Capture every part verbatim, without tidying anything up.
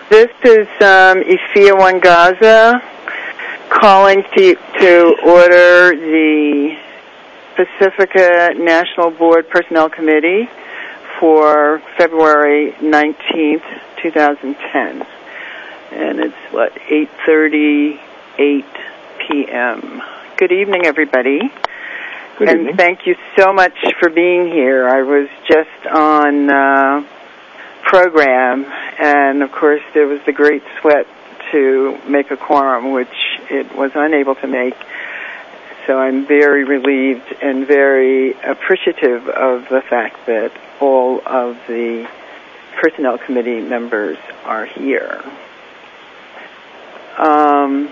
This is um, Ifia Wangaza calling to, to order the Pacifica National Board Personnel Committee for February nineteenth, twenty ten. And it's, what, eight thirty-eight p.m. Good evening, everybody. Good and evening. Thank you so much for being here. I was just on uh, program, and of course there was the great sweat to make a quorum, which it was unable to make. So I'm very relieved and very appreciative of the fact that all of the Personnel Committee members are here. Um,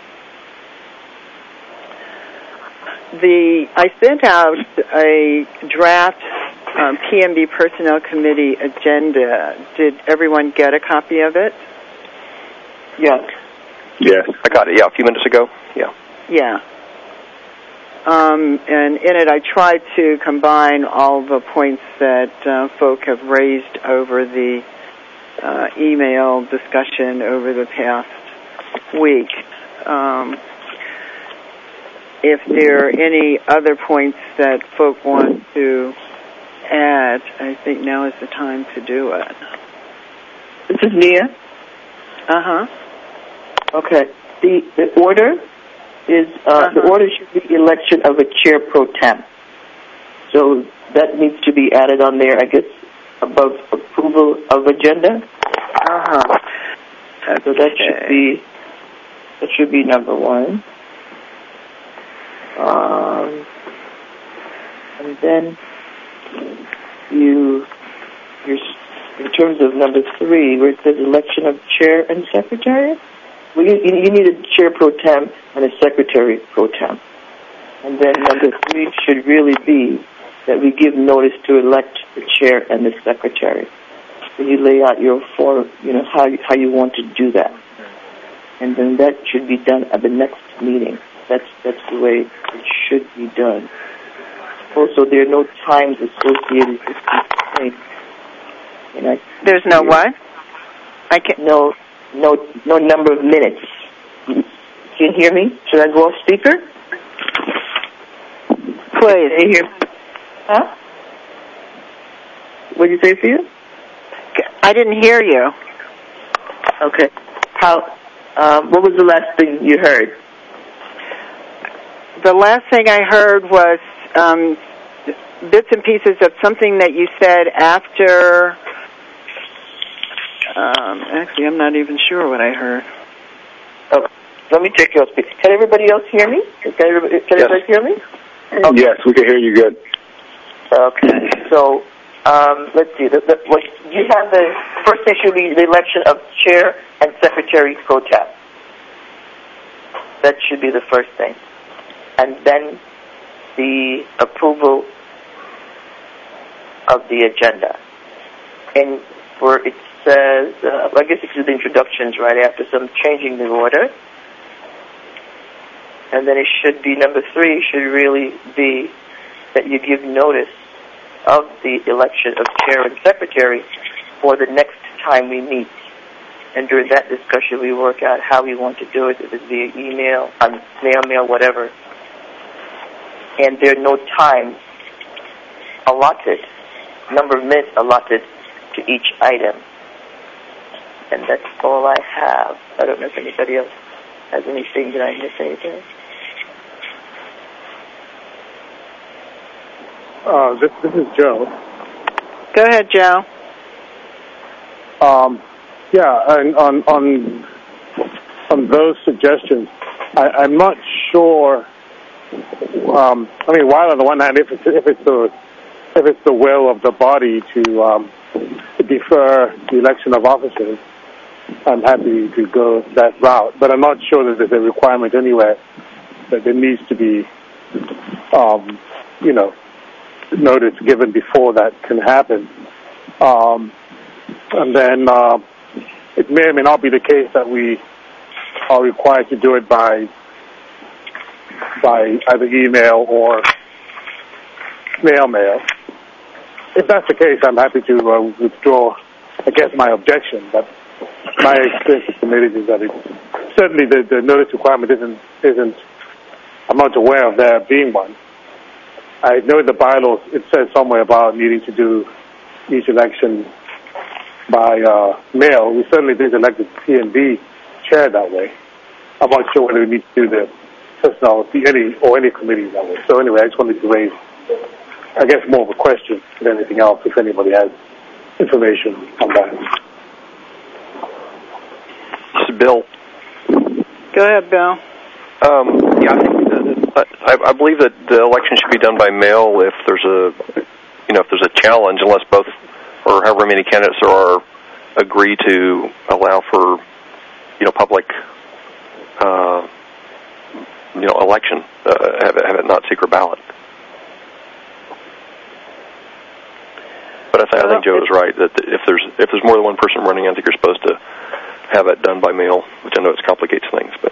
the I sent out a draft um, P M B Personnel Committee agenda. Did everyone get a copy of it? Yes. Yes, I got it, yeah, a few minutes ago. Yeah. Yeah. Um, and in it I tried to combine all the points that uh, folk have raised over the uh, email discussion over the past week. Um, if there are any other points that folk want to add, I think now is the time to do it. This is Mia. Uh-huh. Okay. The the order is uh, uh-huh. the order should be election of a chair pro tem. So that needs to be added on there, I guess, above approval of agenda. Uh-huh. Okay. So that should be that should be number one. Um, and then you you're, in terms of number three, where it says election of chair and secretary. Well, you, you need a chair pro tem and a secretary pro tem. And then number three should really be that we give notice to elect the chair and the secretary. So you lay out your form, you know, how you, how you want to do that. And then that should be done at the next meeting. That's that's the way it should be done. Also, there are no times associated with these things. And I, There's no what? I can No. No, no number of minutes. Can you hear me? Should I go off speaker? Please. Can you hear me? Huh? What did you say, Fia? I didn't hear you. Okay. How? Um, what was the last thing you heard? The last thing I heard was um, bits and pieces of something that you said after. Um, actually, I'm not even sure what I heard. Okay. Let me take you off speaker. Can everybody else hear me? Can everybody, can yes. everybody hear me? Okay. Yes, we can hear you good. Okay. So, um, let's see. The, the, what, you have the first thing should be the election of chair and secretary pro tem. That should be the first thing. And then the approval of the agenda. And for it says, uh, I guess it's the introductions right after some changing the order. And then it should be, number three should really be that you give notice of the election of chair and secretary for the next time we meet. And during that discussion, we work out how we want to do it, if it's via email, um, snail mail, whatever. And there are no times allotted, number of minutes allotted to each item. And that's all I have. I don't know if anybody else has anything. Did I miss anything? Uh, this, this is Joe. Go ahead, Joe. Um, yeah, and on on on those suggestions, I, I'm not sure. Um, I mean, while on the one hand, if it's if it's the if it's the will of the body to, um, to defer the election of officers, I'm happy to go that route. But I'm not sure that there's a requirement anywhere that there needs to be, um, you know, notice given before that can happen. Um, and then uh, it may or may not be the case that we are required to do it by by either email or snail mail. If that's the case, I'm happy to uh, withdraw, I guess, my objection. But my experience with committees is that it, certainly the, the notice requirement isn't, isn't, I'm not aware of there being one. I know in the bylaws it says somewhere about needing to do each election by uh, mail. We certainly did elect the P and B chair that way. I'm not sure whether we need to do the personnel any or any committee that way. So anyway, I just wanted to raise, I guess, more of a question than anything else, if anybody has information on that. This is Bill. Go ahead, Bill. Um, yeah, I think that, I, I believe that the election should be done by mail if there's a, you know, if there's a challenge, unless both or however many candidates there are agree to allow for, you know, public, uh, you know, election, uh, have it, have it not secret ballot. But I, th- I think Joe is right that if there's if there's more than one person running, I think you're supposed to have it done by mail, which I know it complicates things, but.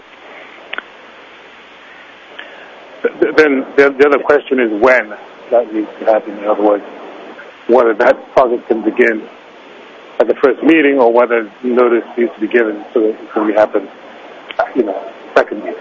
Then the other question is when that needs to happen. In other words, whether that process can begin at the first meeting or whether notice needs to be given so that it can happen, you know, second meeting.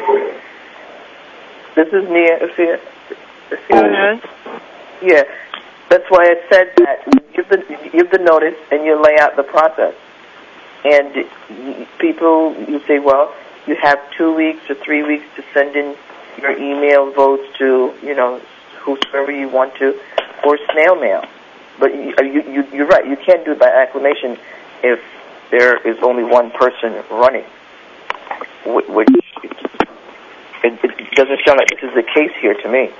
This is Nia. Afia. Go ahead. Yeah, that's why I said that you give the you give the notice and you lay out the process. And people, you say, well, you have two weeks or three weeks to send in your email votes to, you know, whoever you want to, or snail mail. But you, you, you're right, you can't do it by acclamation if there is only one person running, which it, it doesn't sound like this is the case here to me.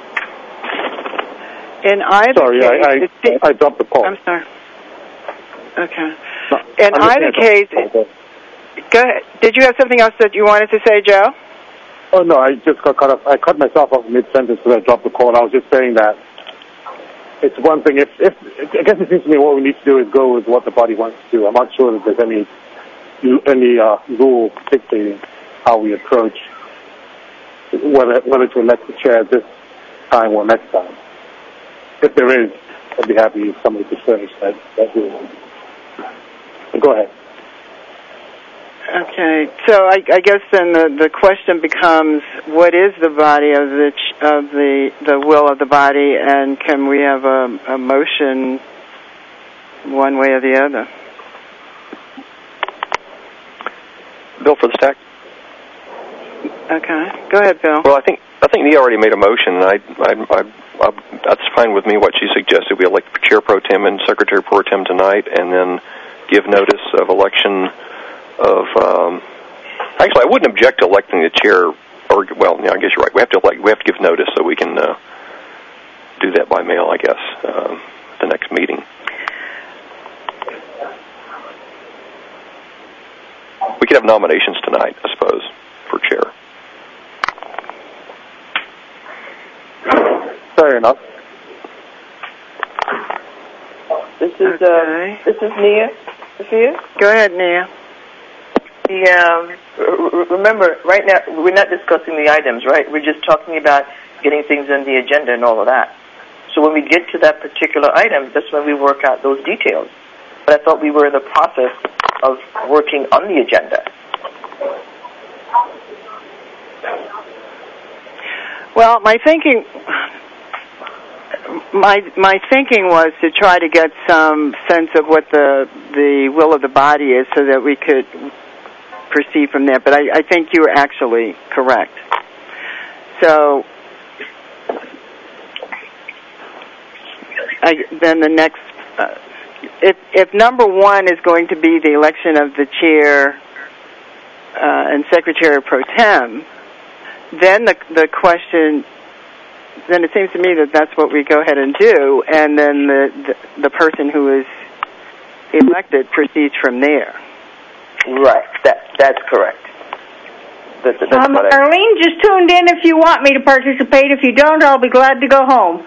In either sorry, case... I, I, I dropped the call. I'm sorry. Okay. No, In either case... Go ahead. Did you have something else that you wanted to say, Joe? Oh, no, I just got cut off. I cut myself off mid-sentence because I dropped the call. I was just saying that it's one thing. If, if I guess it seems to me what we need to do is go with what the body wants to do. I'm not sure that there's any any uh, rule dictating how we approach whether whether to elect the chair this time or next time. If there is, I'd be happy if somebody could furnish that, that rule. Go ahead. Okay, so I, I guess then the, the question becomes, what is the body of the ch- of the the will of the body, and can we have a, a motion one way or the other? Bill for the stack. Okay, go ahead, Bill. Well, I think I think Nia already made a motion, and I, I, I, I that's fine with me. What she suggested, we elect Chair Pro Tem and Secretary Pro Tem tonight, and then give notice of election. Of um, actually, I wouldn't object to electing the chair. Or well, yeah, I guess you're right. We have to elect, we have to give notice so we can uh, do that by mail. I guess uh, the next meeting. We could have nominations tonight, I suppose, for chair. Fair enough. This is okay. uh, this is Nia. Sophia? Go ahead, Nia. The, um, remember, right now, we're not discussing the items, right? We're just talking about getting things on the agenda and all of that. So when we get to that particular item, that's when we work out those details. But I thought we were in the process of working on the agenda. Well, my thinking... My my thinking was to try to get some sense of what the the will of the body is so that we could proceed from there. But I, I think you were actually correct. So I, then the next, uh, if if number one is going to be the election of the chair uh, and secretary pro tem, then the the question. Then it seems to me that that's what we go ahead and do, and then the the, the person who is elected proceeds from there. Right. That that's correct. That's, that's um, what I... Arlene just tuned in. If you want me to participate, if you don't, I'll be glad to go home.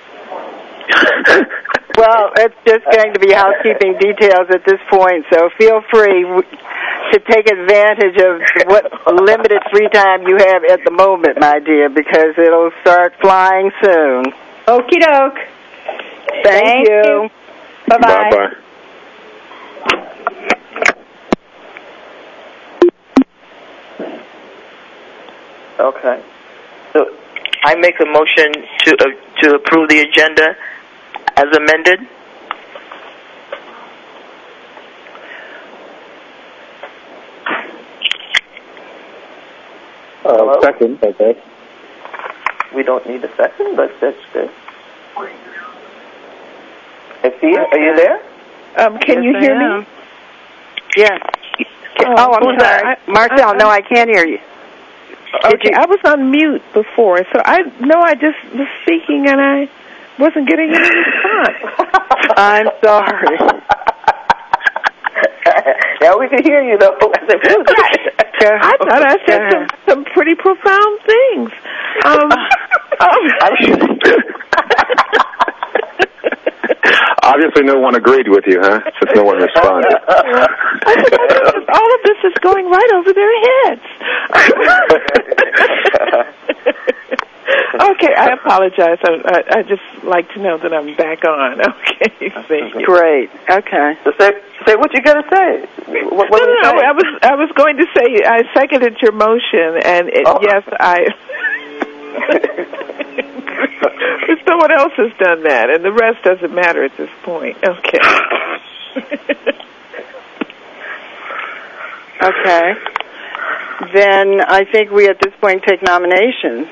Well, it's just going to be housekeeping details at this point, so feel free to take advantage of what limited free time you have at the moment, my dear, because it'll start flying soon. Okie doke. Thank, Thank you. you. Bye-bye. Bye-bye. Okay. So I make a motion to uh, to approve the agenda as amended. Uh, second, okay. We don't need a second, but that's good. Sophia, are you there? Um, can Yes, you hear I me? am. Yes. Oh, Oh, I'm well, sorry. I- Marcel, I- no, I can't hear you. Okay, I was on mute before, so I know I just was speaking and I wasn't getting any response. I'm sorry. Now we can hear you, though. I said, who's that? I thought I said some, some pretty profound things. Um, um, Obviously, no one agreed with you, huh? Since no one responded. all of this is going right over their heads. Okay, I apologize. I, I, I just like to know that I'm back on. Okay, thank you. Great. Okay. So say, say what you got to say. What, what no, no, say? no. I was, I was going to say I seconded your motion, and it, Oh. yes, I. Someone else has done that, and the rest doesn't matter at this point. Okay. Okay. Then I think we at this point take nominations.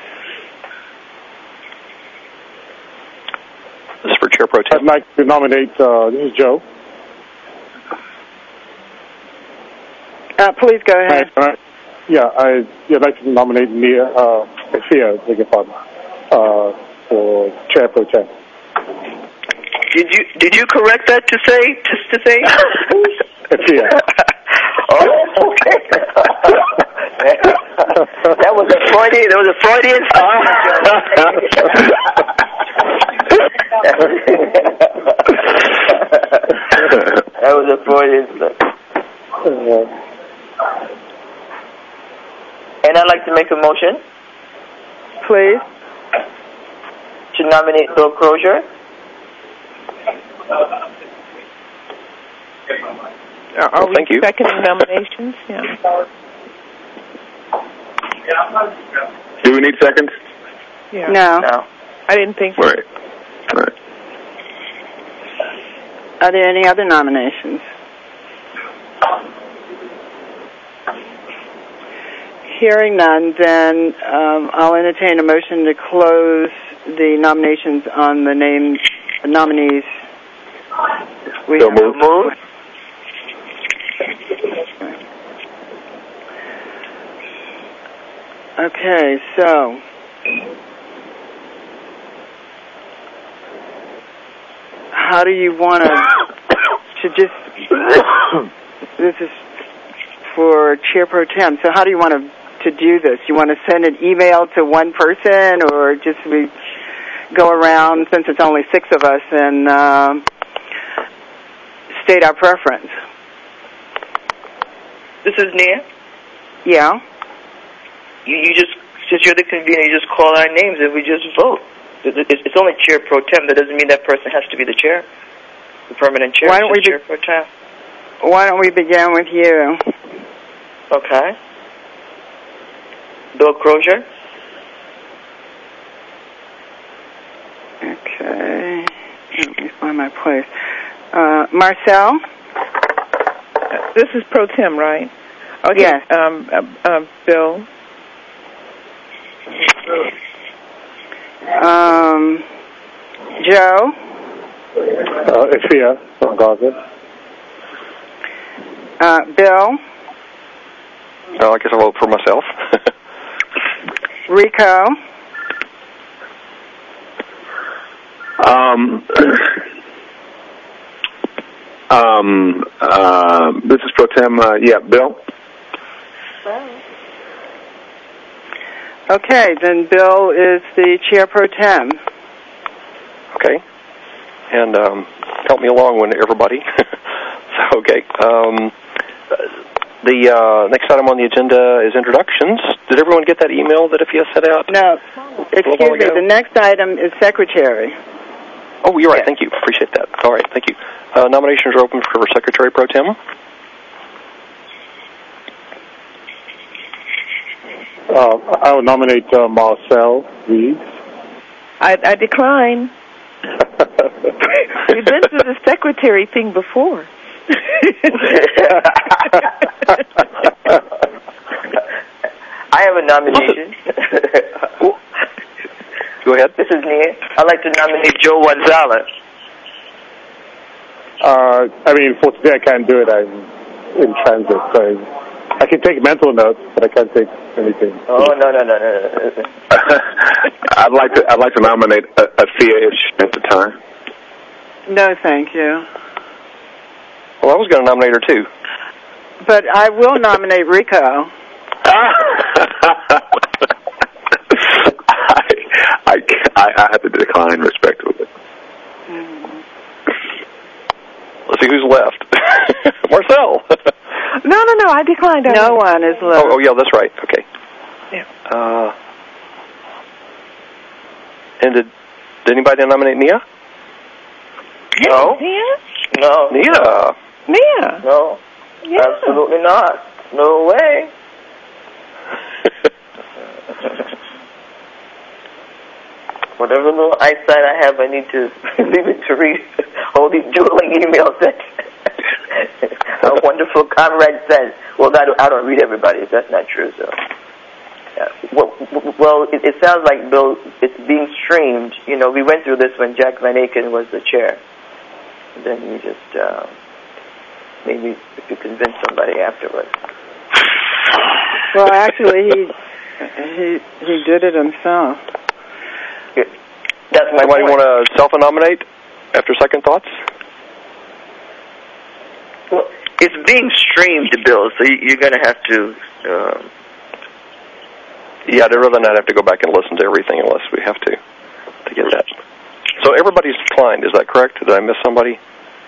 This is for Chair Pro Tem. I'd like to nominate, uh, this is Joe. Uh, please go ahead. I, I, yeah, I, yeah, I'd like to nominate Nia, uh, Sophia, beg your pardon, uh, for Chair Pro Tem. Did you did you correct that to say just to say? Sophia. Oh, okay. That was a Freudian. That was a Freudian. That was a Freudian. Uh, And I'd like to make a motion Please. to nominate Bill Crozier. Are, are Well, we thank you. seconding nominations? Yeah. Do we need seconds? Yeah. No. No. I didn't think so. All right. All right. Are there any other nominations? Hearing none, then um, I'll entertain a motion to close the nominations on the name nominees. We So have moved. Move. Okay, so how do you want to to just this is for Chair Pro Tem. So how do you want to to do this? You want to send an email to one person, or just we go around since it's only six of us and um, state our preference? This is Nia. Yeah. You, you just, since you're the convener, you just call our names and we just vote. It- it- It's only Chair Pro Tem. That doesn't mean that person has to be the chair, the permanent chair. Why don't It's we just be- Chair Pro Tem? Why don't we begin with you? Okay. Bill Crozier. Okay. Let me find my place. Uh, Marcel? This is Pro Tem, right? Okay. Yes. Um, uh, uh, Bill. Um, Joe? uh, Sophia from Gaza. Uh, Bill? Well, I guess I'll vote for myself. Rico? Um, um, uh, this is Pro Tem. Uh, yeah, Bill. Okay, then Bill is the Chair Pro Tem. Okay. And um, help me along when everybody. so, okay. Um, the uh, next item on the agenda is introductions. Did everyone get that email that if you sent out? No, excuse while me, ago? the next item is Secretary. Oh, you're right. Thank you. Appreciate that. All right. Thank you. Uh, nominations are open for Secretary Pro Tem. Uh, I would nominate uh, Marcel Reeves. I, I decline. We've been through the secretary thing before. I have a nomination. Go ahead. This is Nia. I'd like to nominate Joe Gonzalez. Uh, I mean, for today I can't do it. I'm in transit, so I can take mental notes, but I can't take anything. Oh no no no no! no. I'd like to. I'd like to nominate Athea if she has the time. No, thank you. Well, I was going to nominate her too. But I will nominate Rico. I, I, I, I have to decline respectfully. Mm. Let's see who's left. Marcel. No, no, no. I declined. No one is left. Oh, oh, yeah, that's right. Okay. Yeah. Uh, and did, did anybody nominate Nia? No. Nia? No. Nia. Nia. No. Yeah. Absolutely not. No way. Whatever little eyesight I have, I need to leave it to read all these dueling emails that a wonderful comrade sent. Well, I don't, I don't read everybody's. That's not true. So, yeah. Well, well it, it sounds like, Bill, it's being streamed. You know, we went through this when Jack Van Aken was the chair. And then you just uh, maybe if you convince somebody afterwards. Well, actually, he he he did it himself. That's my Somebody point. want to self-nominate after second thoughts? Well, it's being streamed, Bill, so you're going to have to... Um... Yeah, I'd rather not have to go back and listen to everything unless we have to to get that. So everybody's declined, is that correct? Did I miss somebody?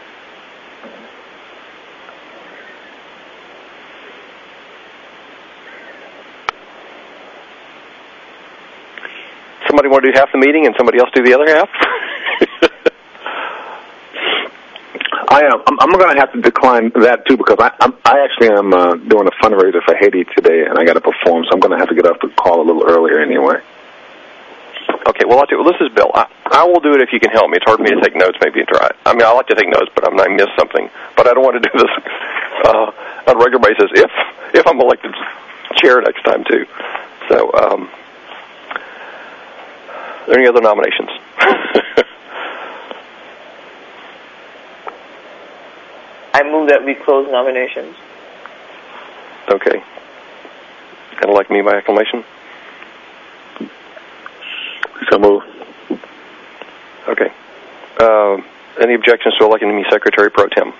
Somebody want to do half the meeting and somebody else do the other half? I am. I'm, I'm going to have to decline that too because I I'm, I actually am uh, doing a fundraiser for Haiti today, and I got to perform, so I'm going to have to get up and call a little earlier anyway. Okay. Well, I'll do, well, this is Bill. I, I will do it if you can help me. It's hard for me to take notes. Maybe try. I mean, I like to take notes, but I'm, I miss something. But I don't want to do this uh, on a regular basis if if I'm elected chair next time too. So. Um, Are there any other nominations? I move that we close nominations. Okay. And elect me by acclamation? So move. Okay. Uh, any objections to electing me Secretary Pro Tem?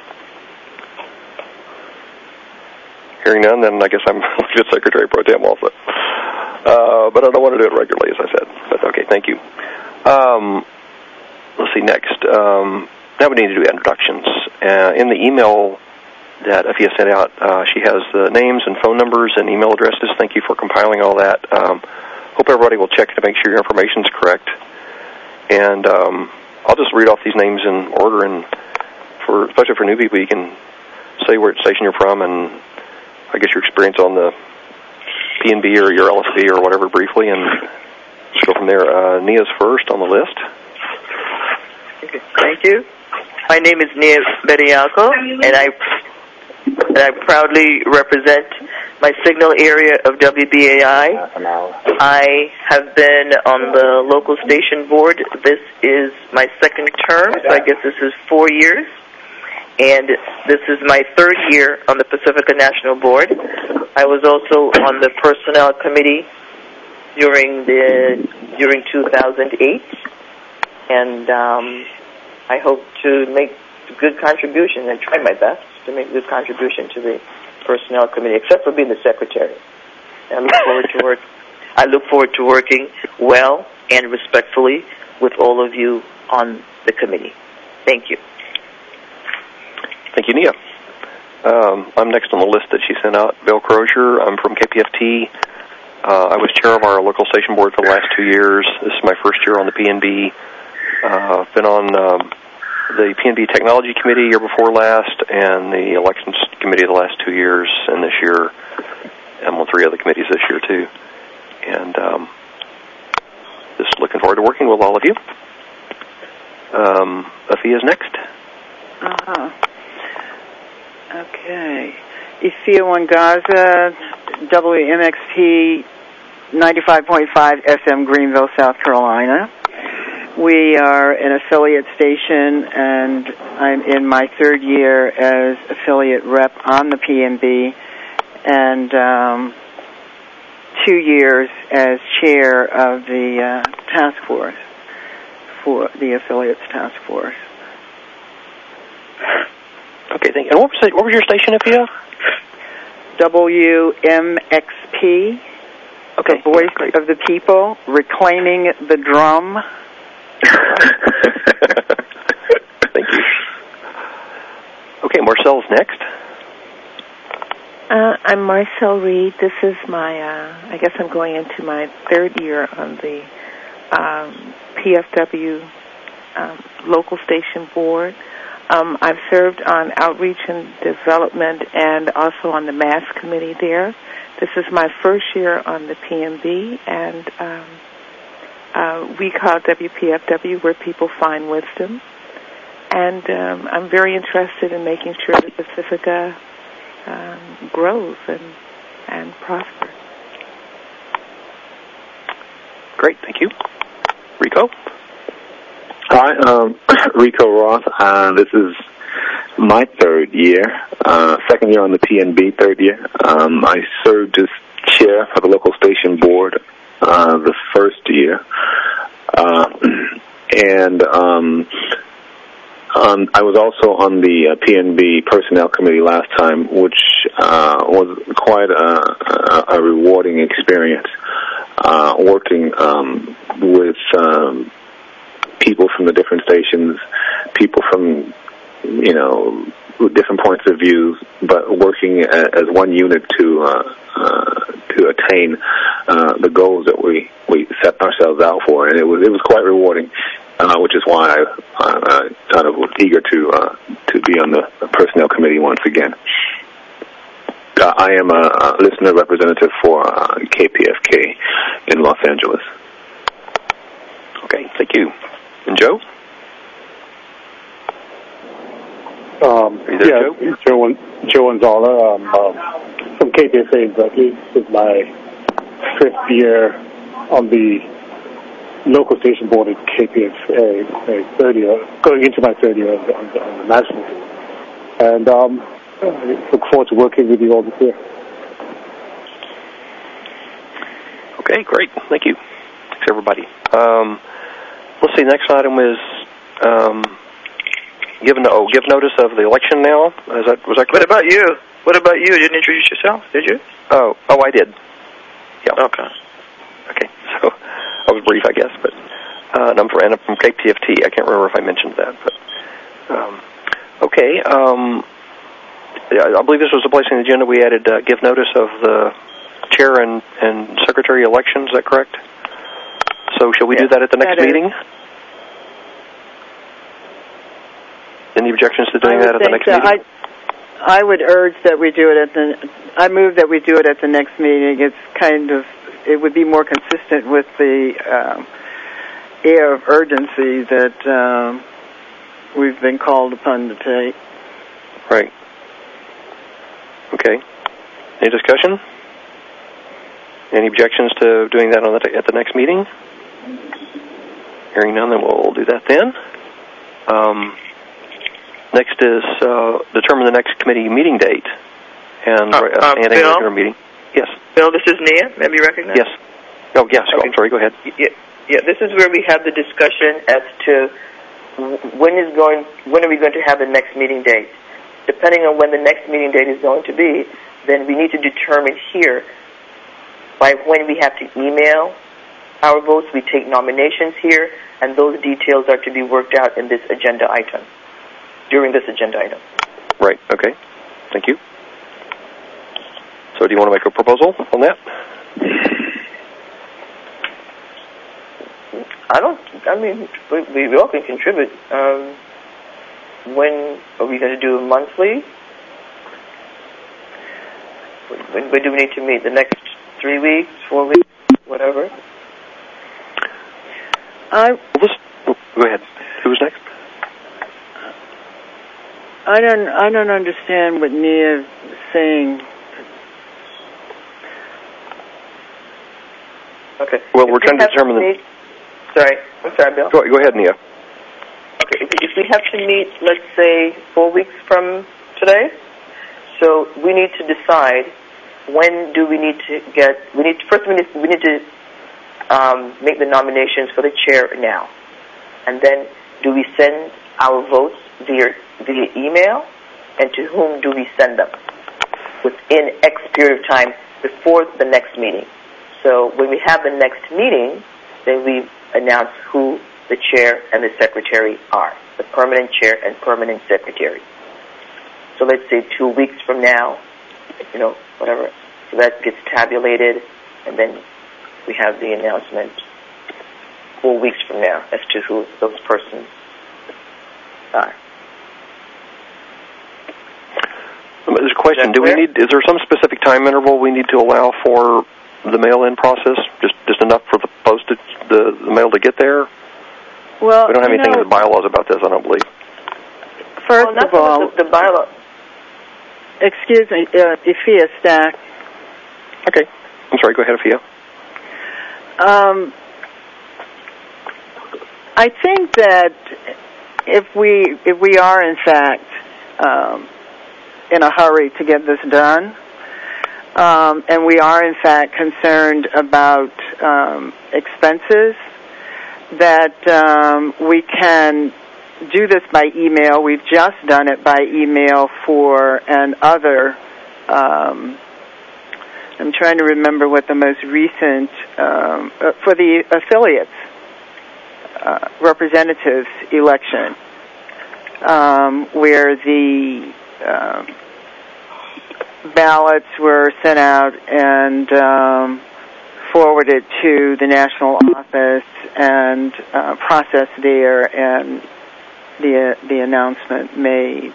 Hearing none, then I guess I'm elected Secretary Pro Tem also. Uh, but I don't want to do it regularly, as I said. But okay, thank you. Um, let's see, next. Um, now we need to do introductions. Uh, in the email that Athea sent out, uh, she has the names and phone numbers and email addresses. Thank you for compiling all that. Um, hope everybody will check to make sure your information is correct. And um, I'll just read off these names in order, and for especially for new people, you can say what station you're from and I guess your experience on the P N B or your L S B or whatever briefly, and go from there. Uh, Nia's first on the list. Okay, thank you. My name is Nia Bedialco, and I and I proudly represent my signal area of W B A I. I have been on the local station board. This is my second term, so I guess this is four years. And this is my third year on the Pacifica National Board. I was also on the Personnel Committee during the during two thousand eight, and um, I hope to make a good contribution and try my best to make a good contribution to the Personnel Committee, except for being the secretary. I look forward to work. I look forward to working well and respectfully with all of you on the committee. Thank you. Thank you, Nia. Um, I'm next on the list that she sent out. Bill Crozier. I'm from K P F T. Uh, I was chair of our local station board for the last two years. This is my first year on the P N B. Uh, been on um, the P N B Technology Committee year before last, and the Elections Committee the last two years, and this year I'm on three other committees this year too. of you. Um, Afia's next. Uh-huh. Okay. Ifia One Gaza, W M X P ninety-five point five F M, Greenville, South Carolina. We are an affiliate station, and I'm in my third year as affiliate rep on the P M B, and um, two years as chair of the uh, task force, for the affiliates task force. Okay, thank you. And what was, the, what was your station, Ifia? W M X P, okay, the voice great. of the people, reclaiming the drum. Thank you. Okay, Marcel's next. Uh, I'm Marcel Reed. This is my, uh, I guess I'm going into my third year on the um, P F W um, local station board. Um, I've served on outreach and development and also on the mass committee there. This is my first year on the P M B, and um, uh, we call it W P F W, where people find wisdom. And um, I'm very interested in making sure that Pacifica um, grows and, and prospers. Great, thank you. Rico? Hi, um, Rico Roth. Uh, this is my third year, uh, second year on the P N B, third year. Um, I served as chair for the local station board uh, the first year. Uh, and um, um, I was also on the uh, P N B personnel committee last time, which uh, was quite a, a, a rewarding experience, uh, working um, with um, people from the different stations, people from, you know, different points of view, but working as one unit to uh, uh, to attain uh, the goals that we, we set ourselves out for, and it was it was quite rewarding, uh, which is why I, I kind of was eager to uh, to be on the personnel committee once again. Uh, I am a, a listener representative for uh, K P F K in Los Angeles. Okay, thank you. And Joe? Um, Are you there, yeah, Joe? Joe, Joe Anzala um, uh, from K P F A in Berkeley. This is my fifth year on the local station board at K P F A, my third year, going into my third year on the, on the, on the national board. And um, I look forward to working with you all this year. Okay, great. Thank you. Thanks, everybody. Um, let's see, next item is um, give, no, oh, give notice of the election now. Is that, was that correct? What about you? What about you? You didn't introduce yourself, did you? Oh, oh, I did. Yeah. Okay. Okay, so I was brief, I guess, but uh, and I'm from, and I'm from K P F T. I can't remember if I mentioned that, but um, okay. Um, yeah, I believe this was the place in the agenda we added uh, give notice of the chair and, and secretary elections. Is that correct? So shall we yeah, do that at the next is. meeting? Any objections to doing that at the next so. meeting? I, I would urge that we do it at the. I move that we do it at the next meeting. It's kind of. It would be more consistent with the um, air of urgency that um, we've been called upon to take. Right. Okay. Any discussion? Any objections to doing that on the t- at the next meeting? Hearing none, then we'll do that then. Um, next is uh, determine the next committee meeting date and Uh, uh, uh, and a Bill? regular meeting. Yes. Bill, this is Nia. May I be recognized? Yes. Oh, yes. Okay. I'm sorry. Go ahead. Yeah, yeah, this is where we have the discussion as to when is going, when are we going to have the next meeting date. Depending on when the next meeting date is going to be, then we need to determine here by when we have to email our votes. We take nominations here, and those details are to be worked out in this agenda item, during this agenda item. Right. Okay. Thank you. So do you want to make a proposal on that? I don't, I mean, we, we all can contribute. Um, when are we going to do monthly? When, when do we need to meet? The next three weeks, four weeks, whatever? I, well, this, oh, go ahead. Who's next? I don't. I don't understand what Nia is saying. Okay. Well, we're If trying we to determine the... Meet, sorry. I'm sorry, Bill. Go, go ahead, Nia. Okay. If, if we have to meet, let's say, four weeks from today, so we need to decide when do we need to get... We need first we need, we need to um, make the nominations for the chair now, and then do we send our votes via via email, and to whom do we send them within X period of time before the next meeting? So when we have the next meeting, then we announce who the chair and the secretary are, the permanent chair and permanent secretary. So let's say two weeks from now, you know, whatever. So that gets tabulated, and then we have the announcement four weeks from now as to who those persons are. There's a question. Do we need? Is there some specific time interval we need to allow for the mail-in process? Just just enough for the postage, the, the mail to get there? Well, we don't have anything know, in the bylaws about this, I don't believe. First well, of all, the, the bylaw. Excuse me, uh, Ifia Stack. Okay. I'm sorry. Go ahead, Ifia. Um, I think that if we if we are in fact um, in a hurry to get this done, um, and we are in fact concerned about um, expenses, that um, we can do this by email. We've just done it by email for an other. Um, I'm trying to remember what the most recent um, uh, for the affiliates uh, representatives election, um, where the uh, ballots were sent out and um, forwarded to the national office and uh, processed there, and the uh, the announcement made.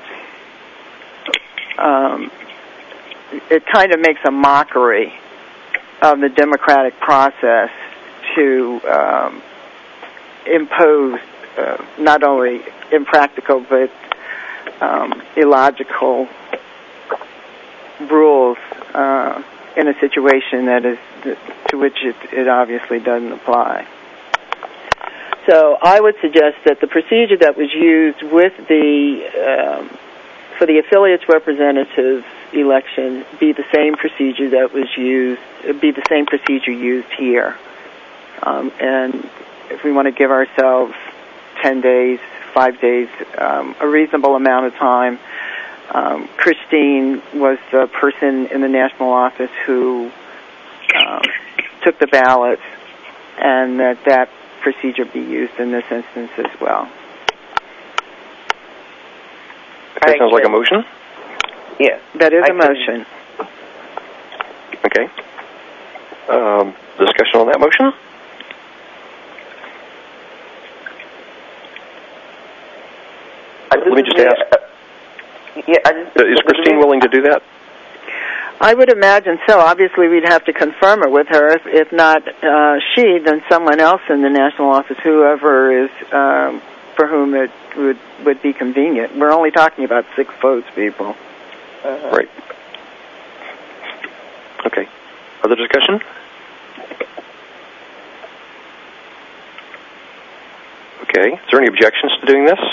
Um, it kind of makes a mockery of the democratic process to um, impose uh, not only impractical but um, illogical rules uh, in a situation that is to which it, it obviously doesn't apply. So I would suggest that the procedure that was used with the um, for the affiliates representatives election be the same procedure that was used, be the same procedure used here. Um, and if we want to give ourselves ten days, five days, um, a reasonable amount of time. Um, Christine was the person in the national office who um, took the ballots, and that that procedure be used in this instance as well. That sounds like a motion? Yeah. That is I a motion. Okay. Um, discussion on that motion? Let me just ask. Uh, yeah, I just, is Christine willing to do that? I would imagine so. Obviously, we'd have to confirm it with her. If, if not uh, she, then someone else in the national office, whoever is um, for whom it would, would be convenient. We're only talking about six votes, people. Uh-huh. Right. Okay. Other discussion? Okay. Is there any objections to doing this?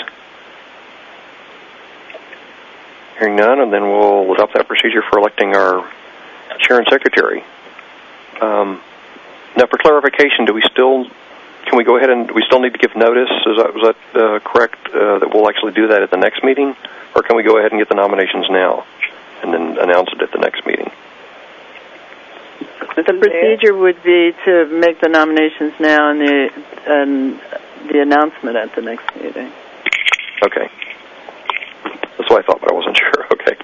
Hearing none, and then we'll adopt that procedure for electing our chair and secretary. Um, now, for clarification, do we still, can we go ahead and, do we still need to give notice? Is that, was that uh, correct, uh, that we'll actually do that at the next meeting? Or can we go ahead and get the nominations now and then announce it at the next meeting? The procedure would be to make the nominations now and the, and the announcement at the next meeting. Okay. That's what I thought, but I wasn't sure. Okay.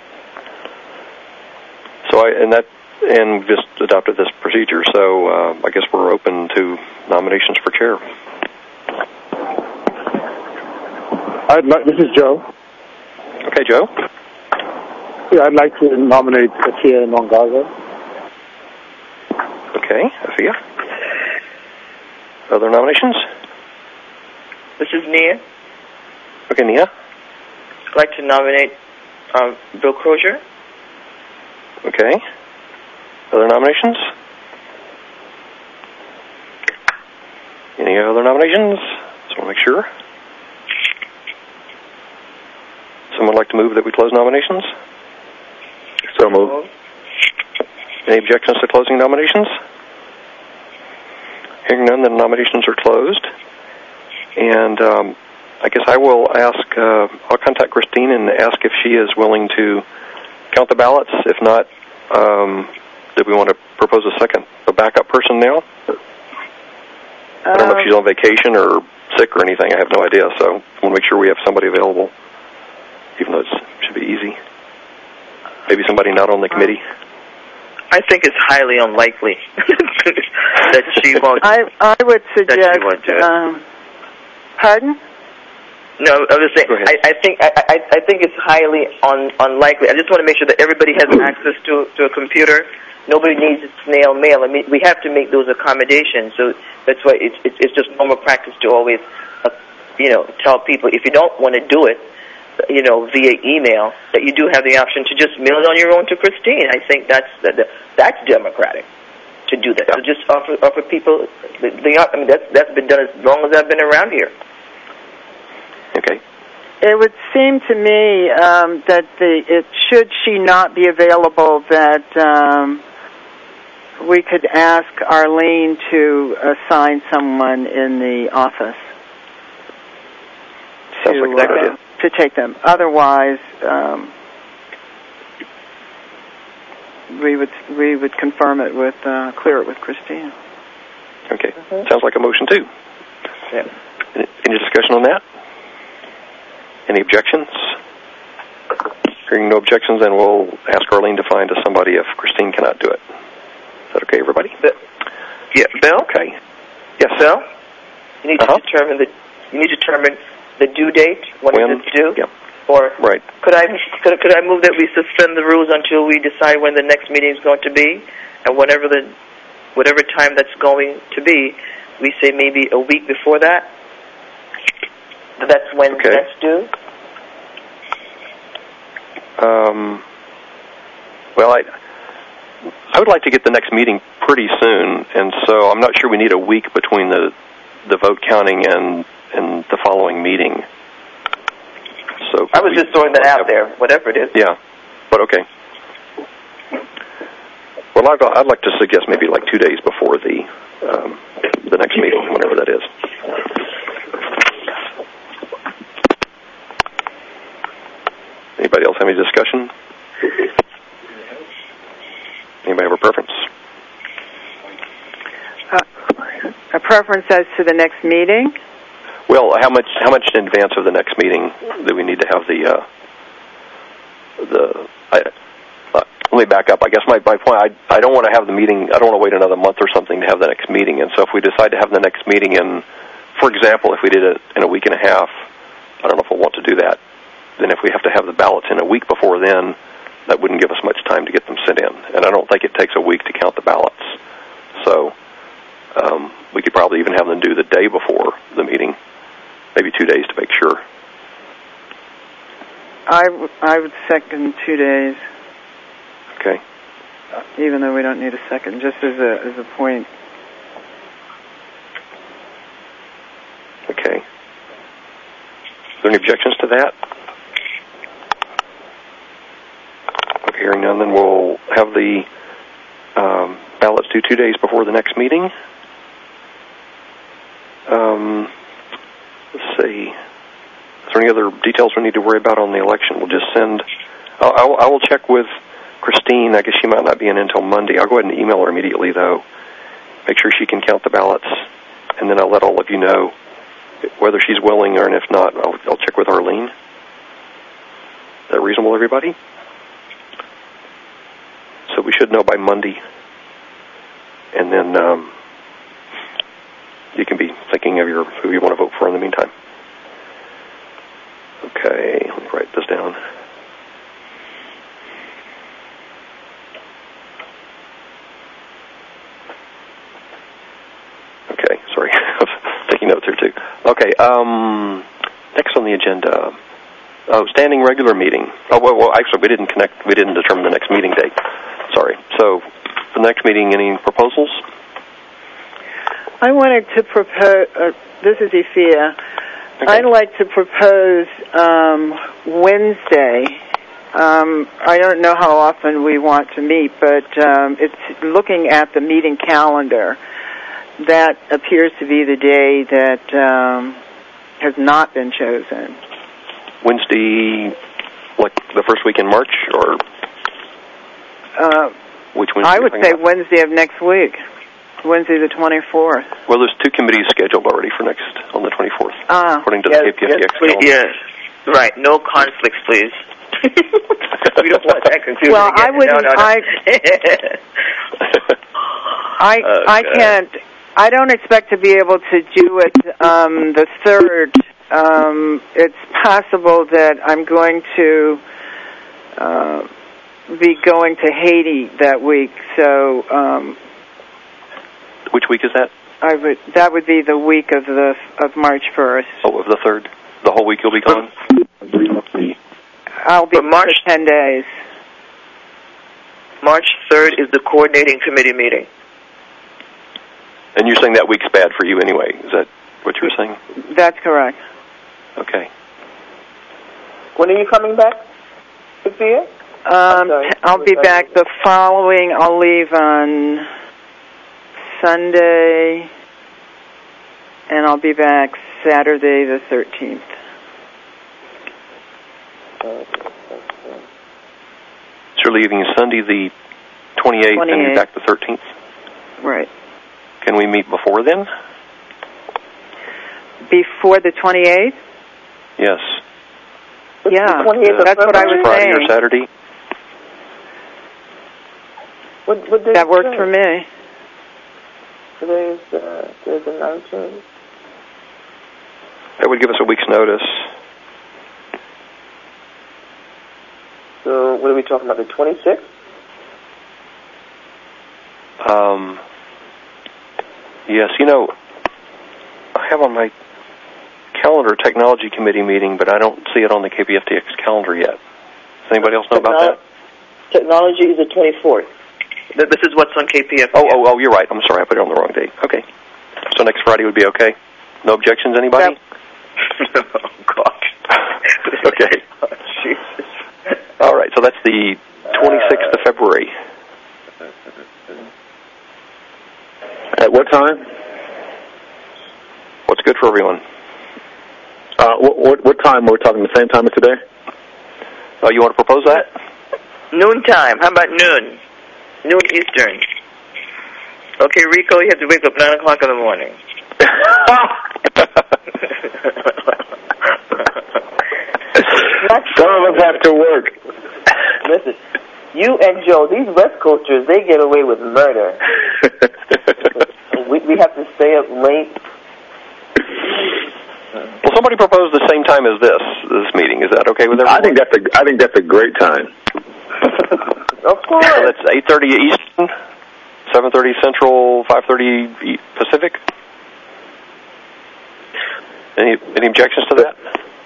So I and that and just adopted this procedure. So uh, I guess we're open to nominations for chair. I'd like. This is Joe. Okay, Joe. Yeah, I'd like to nominate Afia Nongaga. Okay, Afia. Other nominations? This is Nia. Okay, Nia. I'd like to nominate um, Bill Crozier. Okay. Other nominations? Any other nominations? Just want to make sure. Someone like to move that we close nominations? So moved. Any objections to closing nominations? Hearing none, the nominations are closed. And um, I guess I will ask, uh, I'll contact Christine and ask if she is willing to count the ballots. If not, um, do we want to propose a second, a backup person now? I don't know if she's on vacation or sick or anything. I have no idea, so I want to make sure we have somebody available, even though it should be easy. Maybe somebody not on the committee. I think it's highly unlikely that she won't. I I would suggest. That she won't do it. Um, pardon? No, I was saying. I, I think I, I, I think it's highly un, unlikely. I just want to make sure that everybody has access to to a computer. Nobody needs snail mail. I mean, we have to make those accommodations. So that's why it's it's, it's just normal practice to always, uh, you know, tell people if you don't want to do it, you know, via email, that you do have the option to just mail it on your own to Christine. I think that's that, that's democratic to do that. Yeah. So just offer offer people the, the I mean that's that's been done as long as I've been around here. Okay. It would seem to me um, that the it should she not be available, that um, we could ask Arlene to assign someone in the office Sounds to, like a good uh, to take them. Otherwise, um, we would we would confirm it with uh, clear it with Christine. Okay. Mm-hmm. Sounds like a motion too. Yeah. Any, any discussion on that? Any objections? Hearing no objections, then we'll ask Arlene to find us somebody if Christine cannot do it. Is that okay, everybody? Bill? Yeah, Bill? Okay. Yes. Bill? You need uh-huh. to determine the you need to determine the due date. When, when is it due? Yeah. Or right. Could I could, could I move that we suspend the rules until we decide when the next meeting is going to be, and whatever the whatever time that's going to be, we say maybe a week before that. That's when okay. that's due. Um, well, I I would like to get the next meeting pretty soon, and so I'm not sure we need a week between the the vote counting and and the following meeting. So I was just throwing that out there, whatever it is. Yeah, but okay. Well, I'd, I'd like to suggest maybe like two days before the um, the next meeting, whenever that is. Anybody else have any discussion? Anybody have a preference? Uh, a preference as to the next meeting? Well, how much how much in advance of the next meeting do we need to have the uh, the? I, uh, let me back up. I guess my, my point. I I don't want to have the meeting. I don't want to wait another month or something to have the next meeting. And so if we decide to have the next meeting in, for example, if we did it in a week and a half, I don't know if we'll want to do that. Then if we have to have the ballots in a week before then, that wouldn't give us much time to get them sent in. And I don't think it takes a week to count the ballots. So um, we could probably even have them do the day before the meeting, maybe two days to make sure. I, w- I would second two days. Okay. Uh, even though we don't need a second, just as a as a point. Okay. Are there any objections to that? Okay, hearing none, then we'll have the um, ballots due two days before the next meeting. Um, let's see. Is there any other details we need to worry about on the election? We'll just send... I'll, I'll, I will check with Christine. I guess she might not be in until Monday. I'll go ahead and email her immediately, though. Make sure she can count the ballots, and then I'll let all of you know whether she's willing, or and if not, I'll, I'll check with Arlene. Is that reasonable, everybody? So we should know by Monday, and then um, you can be thinking of your who you want to vote for in the meantime. Okay, let me write this down. Okay, sorry, I was taking notes here too. Okay, um, next on the agenda, oh, standing regular meeting. Oh, well, well, actually, we didn't connect, we didn't determine the next meeting date. Sorry. So, the next meeting, any proposals? I wanted to propose, uh, this is Ifia, okay. I'd like to propose um, Wednesday. Um, I don't know how often we want to meet, but um, it's looking at the meeting calendar. That appears to be the day that um, has not been chosen. Wednesday, like the first week in March, or uh, which Wednesday? I would say about? Wednesday of next week, Wednesday the twenty-fourth. Well, there's two committees scheduled already for next on the twenty-fourth, ah. according to yes, the K P F D X yes, calendar. Yes, right. No conflicts, please. We don't want that confusion. Well, again. I wouldn't. No, no, no. I, I, oh, I can't. I don't expect to be able to do it um, the third. Um, it's possible that I'm going to uh, be going to Haiti that week. So, um, which week is that? I would. That would be the week of the of March first. Oh, of the third. The whole week you'll be gone. I'll be but March for ten days. March third is the coordinating committee meeting. And you're saying that week's bad for you anyway? Is that what you were saying? That's correct. Okay. When are you coming back, Sophia? Um, I'll be back the following. I'll leave on Sunday, and I'll be back Saturday the thirteenth. So you're leaving Sunday the twenty-eighth, twenty-eighth. And you're back the thirteenth? Right. Can we meet before then? Before the twenty-eighth? Yes. Yeah, twenty-eighth that's what I was Friday saying. Friday or Saturday? What, what day that works for me. Today is uh, today's the nineteenth. That would give us a week's notice. So what are we talking about, the twenty-sixth? Um, yes, you know, I have on my calendar a technology committee meeting, but I don't see it on the K P F D X calendar yet. Does anybody else know Technolo- about that? Technology is the twenty-fourth. This is what's on K P F D X. Oh, oh, oh, you're right. I'm sorry, I put it on the wrong date. Okay. So next Friday would be okay? No objections, anybody? Yep. Oh, gosh. Okay. Oh, Jesus. All right, so that's the twenty-sixth uh, of February. At what time? What's good for everyone? Uh, what, what, what time? We're talking the same time as today? Oh, you want to propose that? Noon time. How about noon? Noon Eastern. Okay, Rico, you have to wake up nine o'clock in the morning. Some of us have to work. Listen, you and Joe, these West Coasters, they get away with murder. we, we have to stay up late. Well, somebody proposed the same time as this this meeting. Is that okay with everyone? I think that's a I think that's a great time. Of course. So that's eight thirty Eastern, seven thirty Central, five thirty Pacific. Any any objections to that?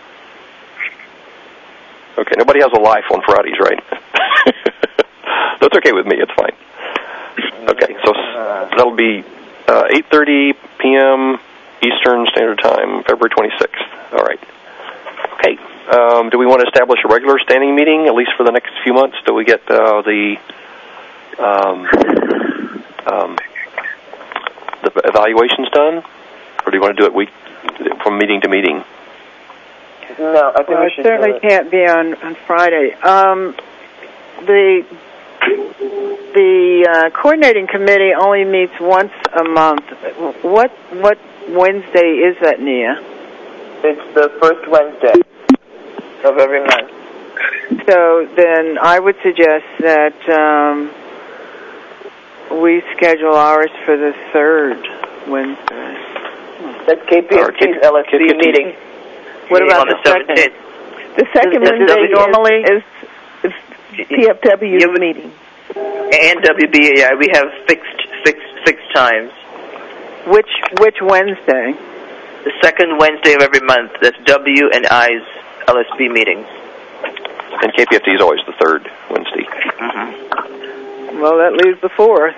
Okay, nobody has a life on Fridays, right? That's okay with me. It's fine. Okay, so that'll be uh, eight thirty p.m. Eastern Standard Time, February twenty-sixth. All right. Okay. Um, do we want to establish a regular standing meeting, at least for the next few months? Do we get uh, the um, um, the evaluations done, or do you want to do it week from meeting to meeting? No, I think well, we I should certainly do it. can't be on on Friday. Um, the the uh, coordinating committee only meets once a month. What what Wednesday is that, Nia? It's the first Wednesday of every month. So then I would suggest that um, we schedule ours for the third Wednesday. That's K P F T's L S C meeting. What about on the, the second? seventeenth? The second is, Wednesday is normally is, is, is P F W's yeah, meeting. And W B A I, we have fixed fixed fixed times. Which which Wednesday? the second Wednesday of every month. That's W and I's L S B meetings. And K P F T is always the third Wednesday. Mm-hmm. Well, that leaves the fourth.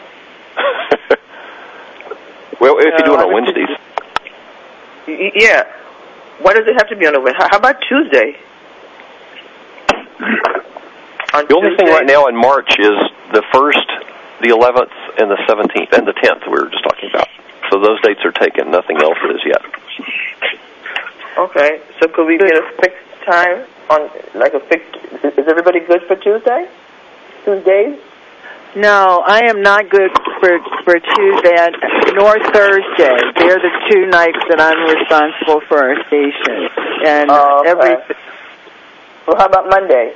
Well, if No, you do it I on would Wednesdays. Y- Yeah. Why does it have to be on a Wednesday? How about Tuesday? On The only thing Tuesday? right now in March is the first, the eleventh, and the seventeenth, and the tenth we were just talking about. So those dates are taken. Nothing else is yet. Okay. So could we get a fixed time on, like a fixed? Is everybody good for Tuesday? Tuesdays? No, I am not good for for Tuesday nor Thursday. They're the two nights that I'm responsible for our station. And Oh, okay. every Well, how about Monday?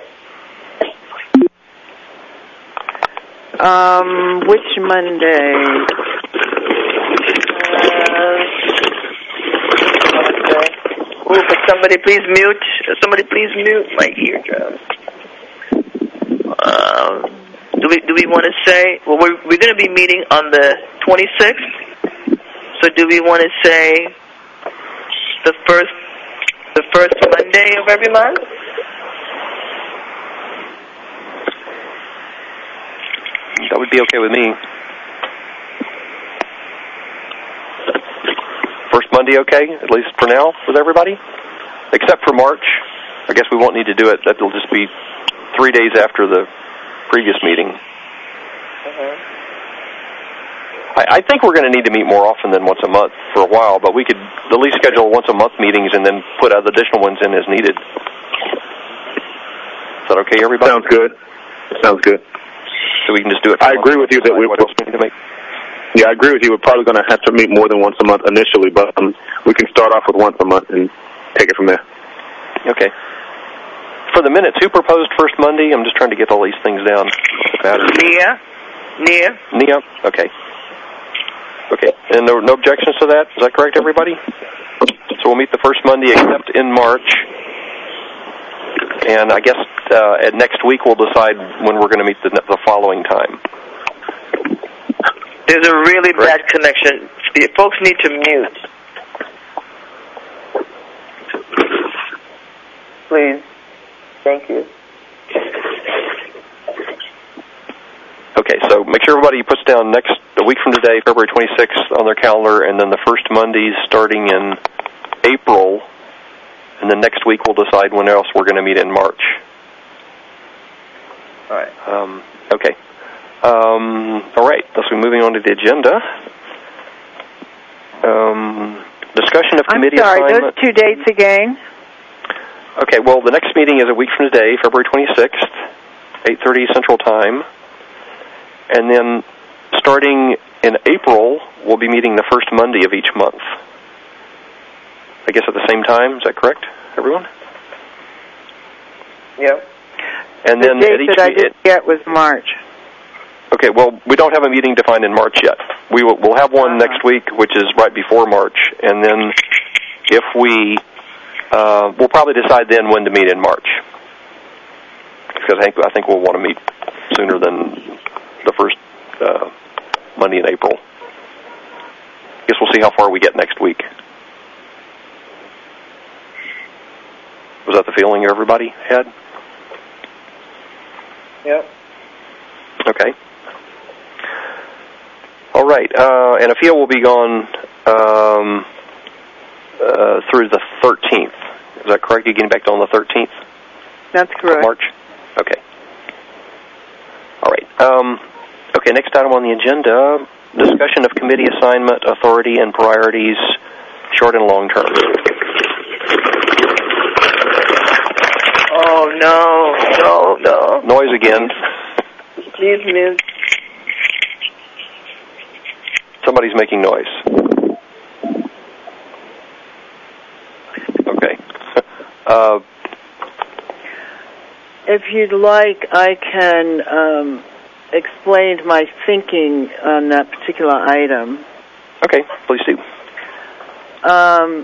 um which Monday? Uh, Ooh, could somebody please mute? Somebody please mute my eardrum. Um, do we do we want to say? Well, we're we're going to be meeting on the twenty-sixth. So do we want to say the first the first Monday of every month? That would be okay with me. First Monday, okay, at least for now, with everybody? Except for March. I guess we won't need to do it. That'll just be three days after the previous meeting. Uh-huh. I, I think we're going to need to meet more often than once a month for a while, but we could at least schedule once-a-month meetings and then put other additional ones in as needed. Is that okay, everybody? Sounds good. Sounds good. So we can just do it. I agree with you that we're... What else we need to make? Yeah, I agree with you. We're probably going to have to meet more than once a month initially, but um, we can start off with once a month and take it from there. Okay. For the minutes, who proposed first Monday? I'm just trying to get all these things down. Nia? Nia? Nia? Okay. Okay. And no, no objections to that? Is that correct, everybody? So we'll meet the first Monday except in March. And I guess uh, at next week we'll decide when we're going to meet the, the following time. There's a really bad connection. The folks need to mute. Please. Thank you. Okay, so make sure everybody puts down next a week from today, February twenty-sixth, on their calendar, and then the first Mondays starting in April, and then next week we'll decide when else we're going to meet in March. All right. Um, okay. Um, all right, so we're moving on to the agenda. Um, discussion of committee I'm sorry, assignment. those two dates again? Okay, well, the next meeting is a week from today, February twenty-sixth, eight thirty Central Time. And then starting in April, we'll be meeting the first Monday of each month. I guess at the same time, is that correct, everyone? Yep. And the then date at each that I meeting... did get was March. Okay, well, we don't have a meeting defined in March yet. We will, we'll have one Uh-huh. next week, which is right before March, and then if we, uh, we'll probably decide then when to meet in March, because I think I think we'll want to meet sooner than the first uh, Monday in April. I guess we'll see how far we get next week. Was that the feeling everybody had? Yep. Okay. All right, uh, and Afia will be gone um, uh, through the thirteenth. Is that correct? You're getting back on the thirteenth? That's correct. March? Okay. All right. Um, okay, next item on the agenda, discussion of committee assignment, authority, and priorities, short and long term. Oh, no, no, no. Noise again. Please mute. Somebody's making noise. Okay. Uh, If you'd like, I can um, explain my thinking on that particular item. okay, please do. Um,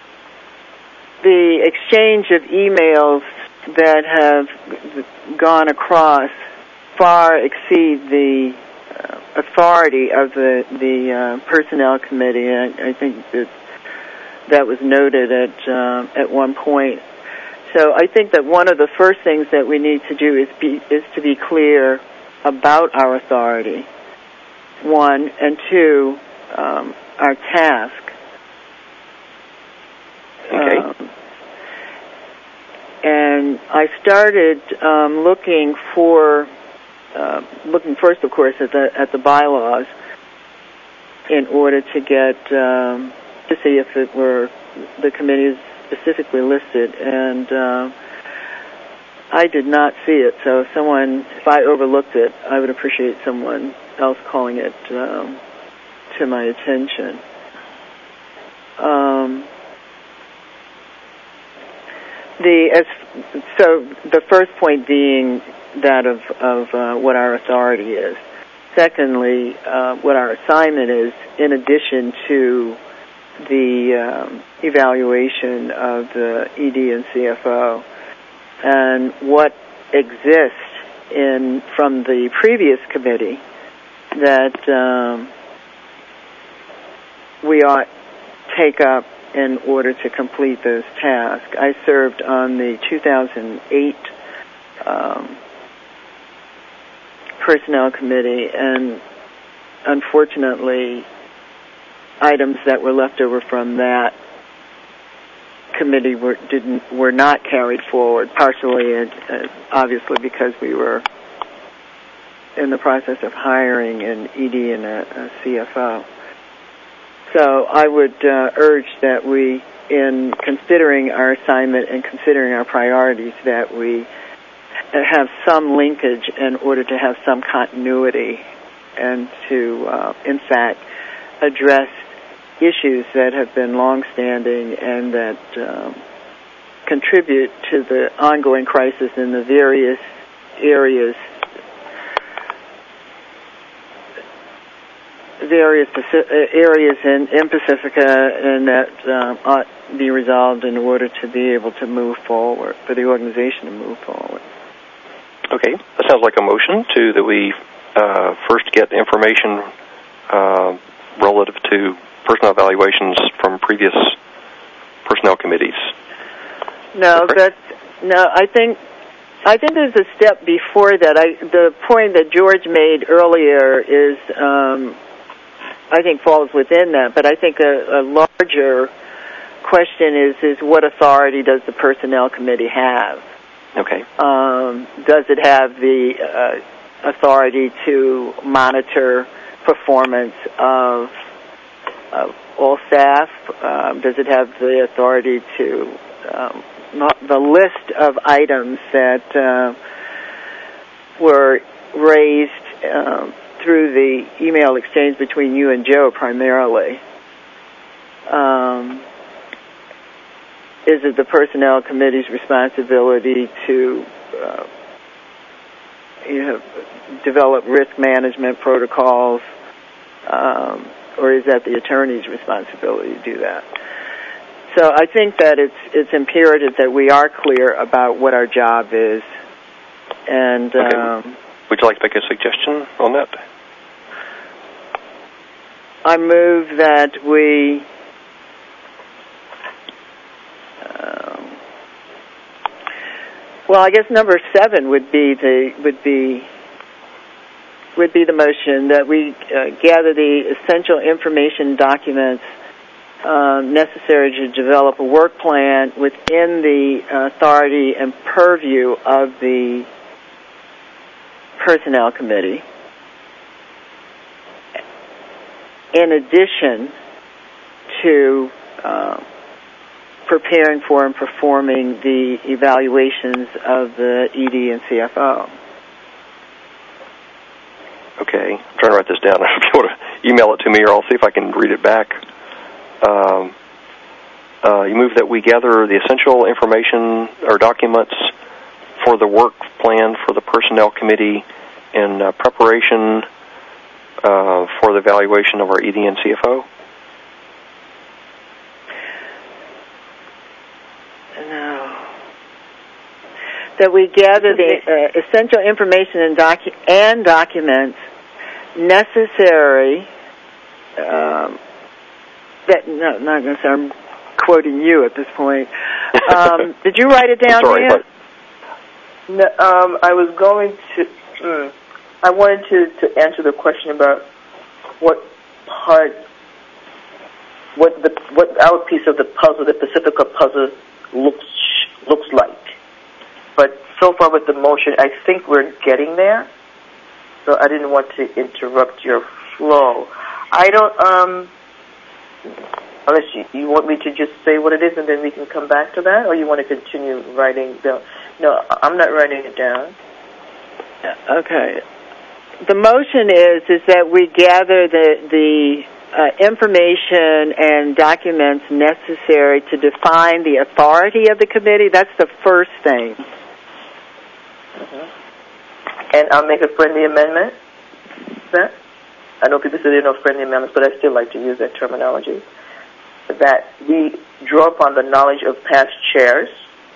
the exchange of emails that have gone across far exceed the uh, authority of the the uh, personnel committee. I, I think that that was noted at uh, at one point. So I think that one of the first things that we need to do is be is to be clear about our authority, one, and two, um, our task. Okay. Um, and I started um, looking for, uh, looking first, of course, at the at the bylaws in order to get um, to see if it were the committees specifically listed, and uh, I did not see it. So if someone, if I overlooked it, I would appreciate someone else calling it um, to my attention. Um, the as so the first point being that of of uh, what our authority is. Secondly, uh, what our assignment is, in addition to the um, evaluation of the E D and C F O, and what exists in from the previous committee that um, we ought take up in order to complete those tasks. I served on the two thousand eight um, Personnel Committee, and unfortunately, items that were left over from that committee were didn't were not carried forward. Partially, uh, obviously, because we were in the process of hiring an E D and a, a C F O. So I would uh, urge that we, in considering our assignment and considering our priorities, that we have some linkage in order to have some continuity and to, uh, in fact, address issues that have been long-standing and that um, contribute to the ongoing crisis in the various areas various areas in, in Pacifica, and that um, ought to be resolved in order to be able to move forward, for the organization to move forward. Okay, that sounds like a motion to that we uh, first get information uh, relative to personnel evaluations from previous personnel committees. No, that's no. I think I think there's a step before that. I the point that George made earlier is. Um, I think falls within that, but I think a, a larger question is, is what authority does the Personnel Committee have? Okay. Um, does it have the uh, authority to monitor performance of, of all staff? Um, does it have the authority to, um, the list of items that uh, were raised um, through the email exchange between you and Joe primarily? Um, is it the Personnel Committee's responsibility to uh, you know, develop risk management protocols, um, or is that the attorney's responsibility to do that? So I think that it's it's imperative that we are clear about what our job is. And okay. um, would you like to make a suggestion on that? I move that we um, well, I guess number seven would be the would be would be the motion that we uh, gather the essential information documents uh, necessary to develop a work plan within the authority and purview of the Personnel Committee, in addition to uh, preparing for and performing the evaluations of the E D and C F O. Okay, I'm trying to write this down. If you want to email it to me, or I'll see if I can read it back. Um, uh, you move that we gather the essential information or documents for the work plan for the Personnel Committee in uh, preparation uh, for the evaluation of our E D and C F O? No. That we gather the uh, essential information and, docu- and documents necessary, um, that, no, not necessary, I'm quoting you at this point. Um, did you write it down, Sorry, Mia? No, um, I was going to. Mm, I wanted to, to answer the question about what part, what the what our piece of the puzzle, the Pacifica puzzle, looks looks like. But so far with the motion, I think we're getting there. So I didn't want to interrupt your flow. I don't. Um, unless you, you want me to just say what it is, and then we can come back to that, or you want to continue writing down? No, I'm not writing it down. Okay. The motion is is that we gather the the uh, information and documents necessary to define the authority of the committee. That's the first thing. Mm-hmm. And I'll make a friendly amendment. That I know people say there are no friendly amendments, but I still like to use that terminology. That we draw upon the knowledge of past chairs,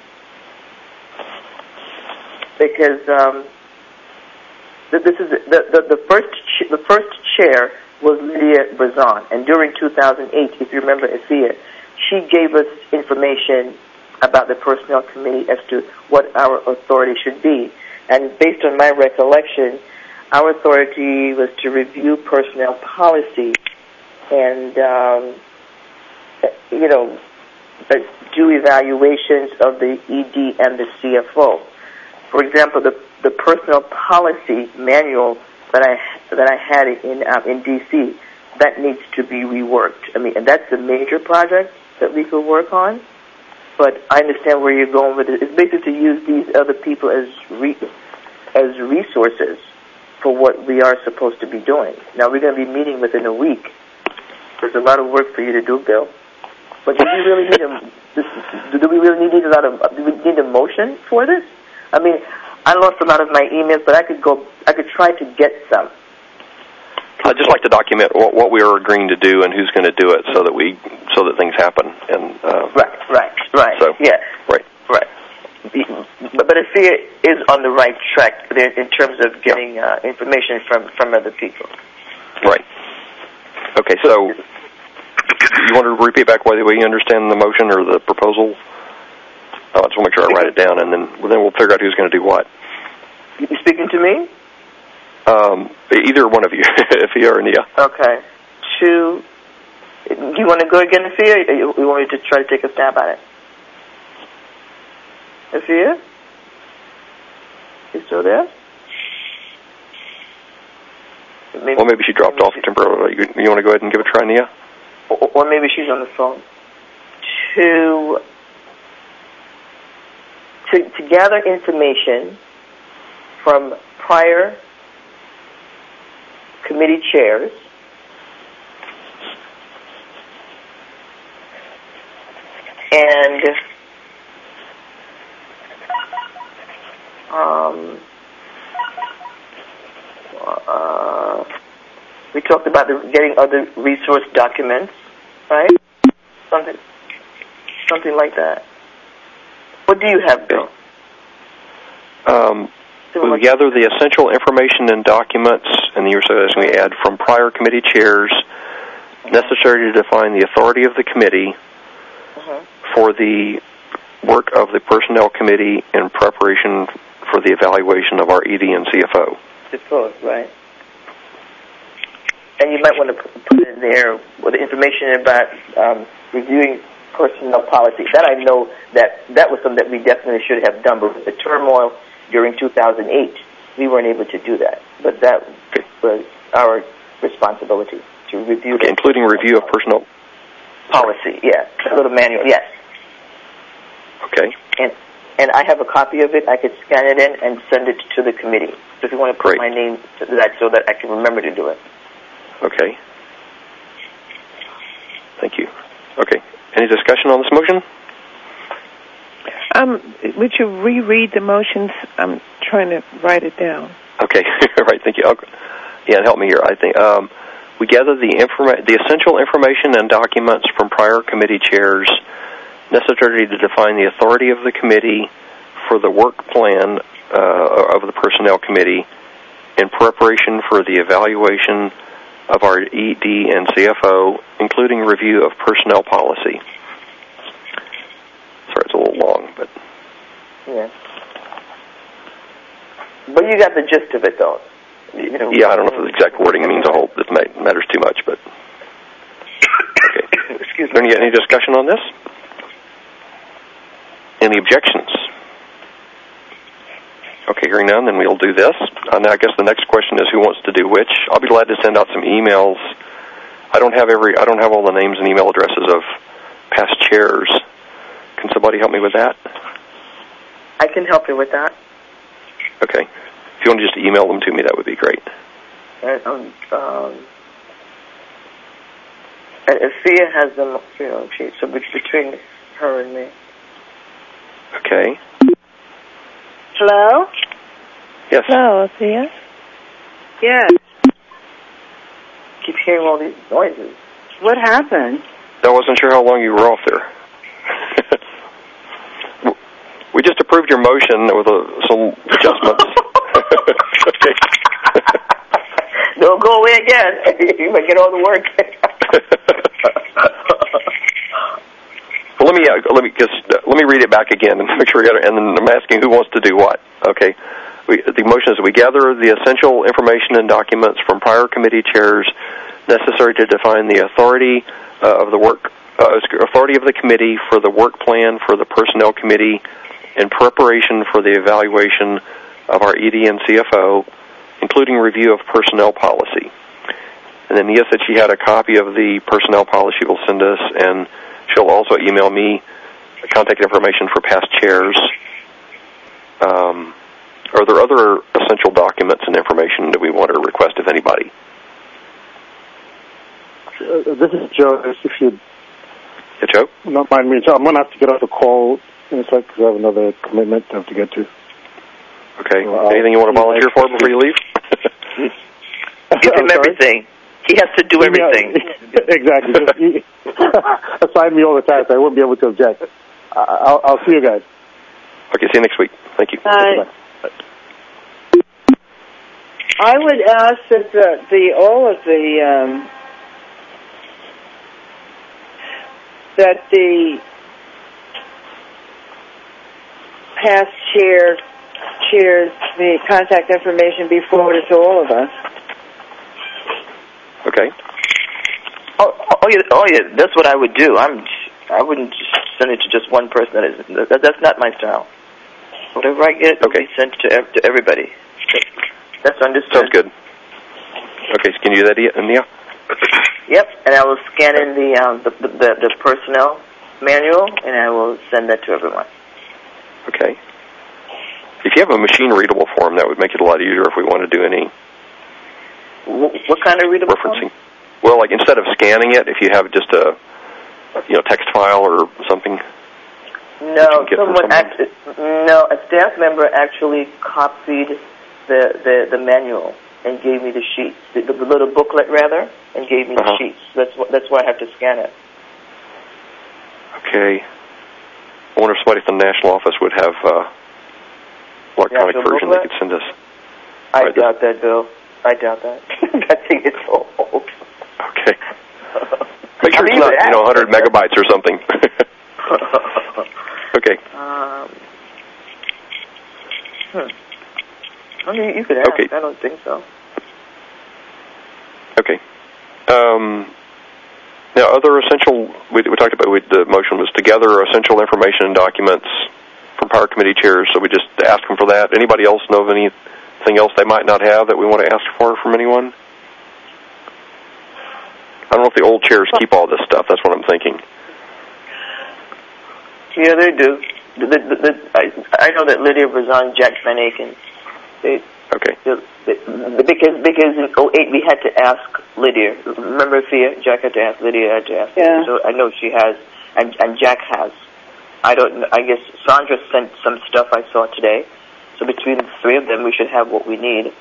because. Um, This is the, the, the first the first chair was Lydia Brazon, and during two thousand eight, if you remember, Afia, she gave us information about the Personnel Committee as to what our authority should be. And based on my recollection, our authority was to review personnel policy and, um, you know, do evaluations of the E D and the C F O. For example, the the personnel policy manual that I that I had in uh, in D C, that needs to be reworked. I mean, and that's a major project that we could work on. But I understand where you're going with it. It's basically to use these other people as re, as resources for what we are supposed to be doing. Now we're going to be meeting within a week. There's a lot of work for you to do, Bill. But do we really need a do we really need a lot of do we need a motion for this? I mean, I lost a lot of my emails, but I could go. I could try to get some. I'd just like to document what, what we are agreeing to do and who's going to do it, so that we so that things happen. And uh, right, right, right. So, yeah, right, right. But, but Afia is on the right track in terms of getting uh, information from, from other people. Right. Okay. So, you want to repeat back whether we understand the motion or the proposal? I just want to make sure I write it down, and then well, then we'll figure out who's going to do what. You speaking to me? Um, either one of you, Afia or Nia. Okay. To, do you want to go again, Afia, or you want me to try to take a stab at it? Afia? You still there? Maybe, well, maybe she dropped maybe off she, temporarily. You, you want to go ahead and give it a try, Nia? Or, or maybe she's on the phone. To... To, to gather information from prior committee chairs and um, uh, we talked about the, getting other resource documents, right? Something, something like that. What do you have, Bill? Um, we gather the essential information and documents, and the as we add from prior committee chairs necessary to define the authority of the committee uh-huh. for the work of the Personnel Committee in preparation for the evaluation of our E D and C F O. C F O, right. And you might want to put in there with the information about um, reviewing personnel policy. That I know that that was something that we definitely should have done, but with the turmoil during two thousand eight, we weren't able to do that. But that was our responsibility to review okay, including review of personnel policy. Yeah, a little manual. Yes. Okay. And and I have a copy of it. I could scan it in and send it to the committee. So if you want to put Great. my name to that, so that I can remember to do it. Okay. Thank you. Okay. Any discussion on this motion? Um, would you reread the motions? I'm trying to write it down. Okay. Right. Thank you. Okay. Yeah, help me here. I think um, we gather the informa- the essential information and documents from prior committee chairs necessary to define the authority of the committee for the work plan uh, of the Personnel Committee in preparation for the evaluation of our E D and C F O, including review of personnel policy. Yeah. But you got the gist of it, though. You know, yeah, I don't know if the exact wording means a whole. This matters too much, but okay. Excuse me. Any, any discussion on this? Any objections? Okay, hearing none, then we'll do this. And I guess the next question is who wants to do which. I'll be glad to send out some emails. I don't have every. I don't have all the names and email addresses of past chairs. Can somebody help me with that? I can help you with that. Okay. If you want to just email them to me, that would be great. And, um, um, and Thea has them, you know, she, so between her and me. Okay. Hello? Yes. Hello, Thea. Yes. Keep hearing all these noises. What happened? I wasn't sure how long you were off there. We just approved your motion with uh, some adjustments. Okay. Don't go away again. You might get all the work. Well, let me uh, let me just uh, let me read it back again and make sure we got it. And then I'm asking who wants to do what. Okay. We, the motion is we gather the essential information and documents from prior committee chairs necessary to define the authority uh, of the work uh, authority of the committee for the work plan for the personnel committee in preparation for the evaluation of our E D and C F O, including review of personnel policy. And then Nia said she had a copy of the personnel policy she will send us, and she'll also email me contact information for past chairs. Um, are there other essential documents and information that we want to request of anybody? Uh, this is Joe. If you Yeah, Joe? not mind me, I'm going to have to get off the call in a sec because I have another commitment I have to get to. Okay. Well, anything you want to volunteer for before you leave? Give him everything. He has to do everything. Yeah, exactly. Just, he, assign me all the tasks. I won't be able to object. I'll, I'll see you guys. Okay, see you next week. Thank you. Uh, I would ask that the, the all of the um, that the past chair chairs the contact information be forwarded to all of us. Okay. Oh, oh yeah, oh yeah. That's what I would do. I'm. I wouldn't just send it to just one person. That is, that, that's not my style. Whatever I get, okay, will be sent to ev- to everybody. That's understood. Sounds good. Okay, so can you do that, Nia? Yep, and I will scan in the, um, the, the the the personnel manual, and I will send that to everyone. Okay. If you have a machine-readable form, that would make it a lot easier if we want to do any What, what kind of readable referencing. form? Well, like instead of scanning it, if you have just a you know text file or something. No, someone actually, no, a staff member actually copied the, the, the manual and gave me the sheets, the, the little booklet rather, and gave me uh-huh. the sheets. That's wh- that's why I have to scan it. Okay. I wonder if somebody from the national office would have uh, electronic National version booklet? they could send us. I right, doubt that, Bill. I doubt that. That thing is so old. Okay. Make sure it's not, you know, one hundred megabytes or something. Okay. Um, hmm. I mean, you could ask. Okay. I don't think so. Okay. Um, now, other essential, we, we talked about, we, the motion was to gather essential information and documents from power committee chairs, so we just ask them for that. Anybody else know of anything else they might not have that we want to ask for from anyone? I don't know if the old chairs keep all this stuff. That's what I'm thinking. Yeah, they do. The, the, the, I, I know that Lydia was on Jack Van Aken. They, okay. They, they, because because in oh eight we had to ask Lydia. Remember, Thea? Jack had to ask Lydia. Had to ask. Yeah. So I know she has, and and Jack has. I don't. know. I guess Sandra sent some stuff I saw today. So between the three of them, we should have what we need.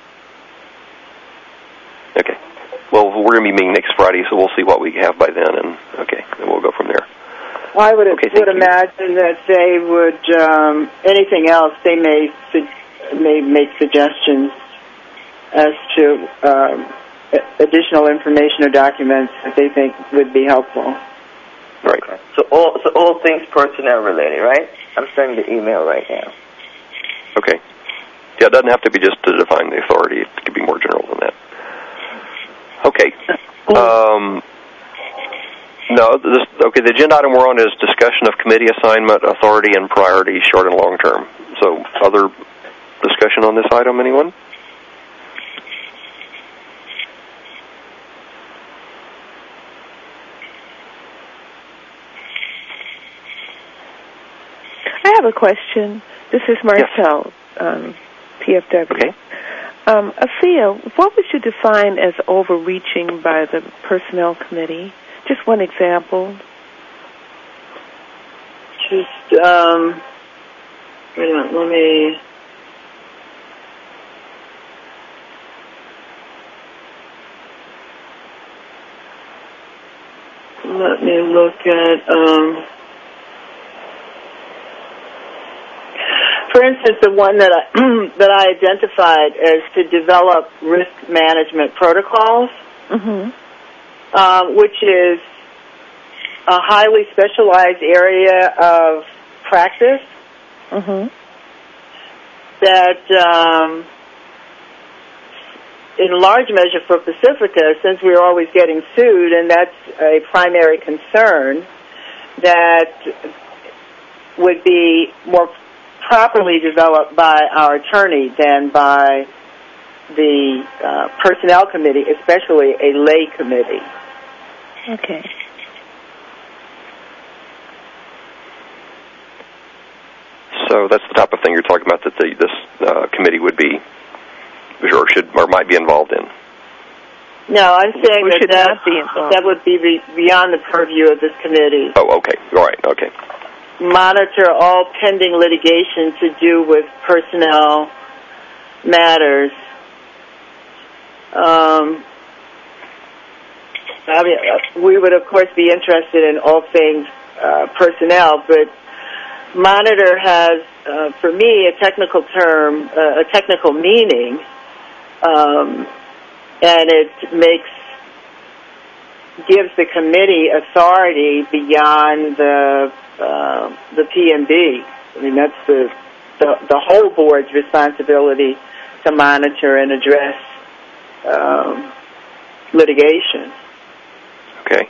Okay. Well, we're going to be meeting next Friday, so we'll see what we have by then, and okay, then we'll go from there. I would, okay, would imagine that they would, um, anything else, they may su- may make suggestions as to um, additional information or documents that they think would be helpful. Right. Okay. So all so all things personnel related, right? I'm sending the email right now. Okay. Yeah, it doesn't have to be just to define the authority. It could be more general than that. Okay. Um, no, this, okay, the agenda item we're on is discussion of committee assignment, authority, and priority, short and long term. So, other discussion on this item, anyone? I have a question. This is Marcel, yes. um, P F W. Okay. Um, Afia, what would you define as overreaching by the Personnel Committee? Just one example. Just, um, wait a minute, let me... Let me look at, um... For instance, the one that I that I identified as to develop risk management protocols, mm-hmm. uh, which is a highly specialized area of practice mm-hmm. that, um, in large measure for Pacifica, since we're always getting sued, and that's a primary concern, that would be more properly developed by our attorney than by the uh, Personnel Committee, especially a lay committee. Okay. So that's the type of thing you're talking about that the, this uh, committee would be, or should, or might be involved in. No, I'm saying we that that, that would be re- beyond the purview of this committee. Oh, okay. All right. Okay. Monitor all pending litigation to do with personnel matters. Um, I mean, we would, of course, be interested in all things uh, personnel, but monitor has, uh, for me, a technical term, uh, a technical meaning, um, and it makes gives the committee authority beyond the Uh, the P M B. I mean, that's the, the the whole board's responsibility to monitor and address um, litigation. Okay.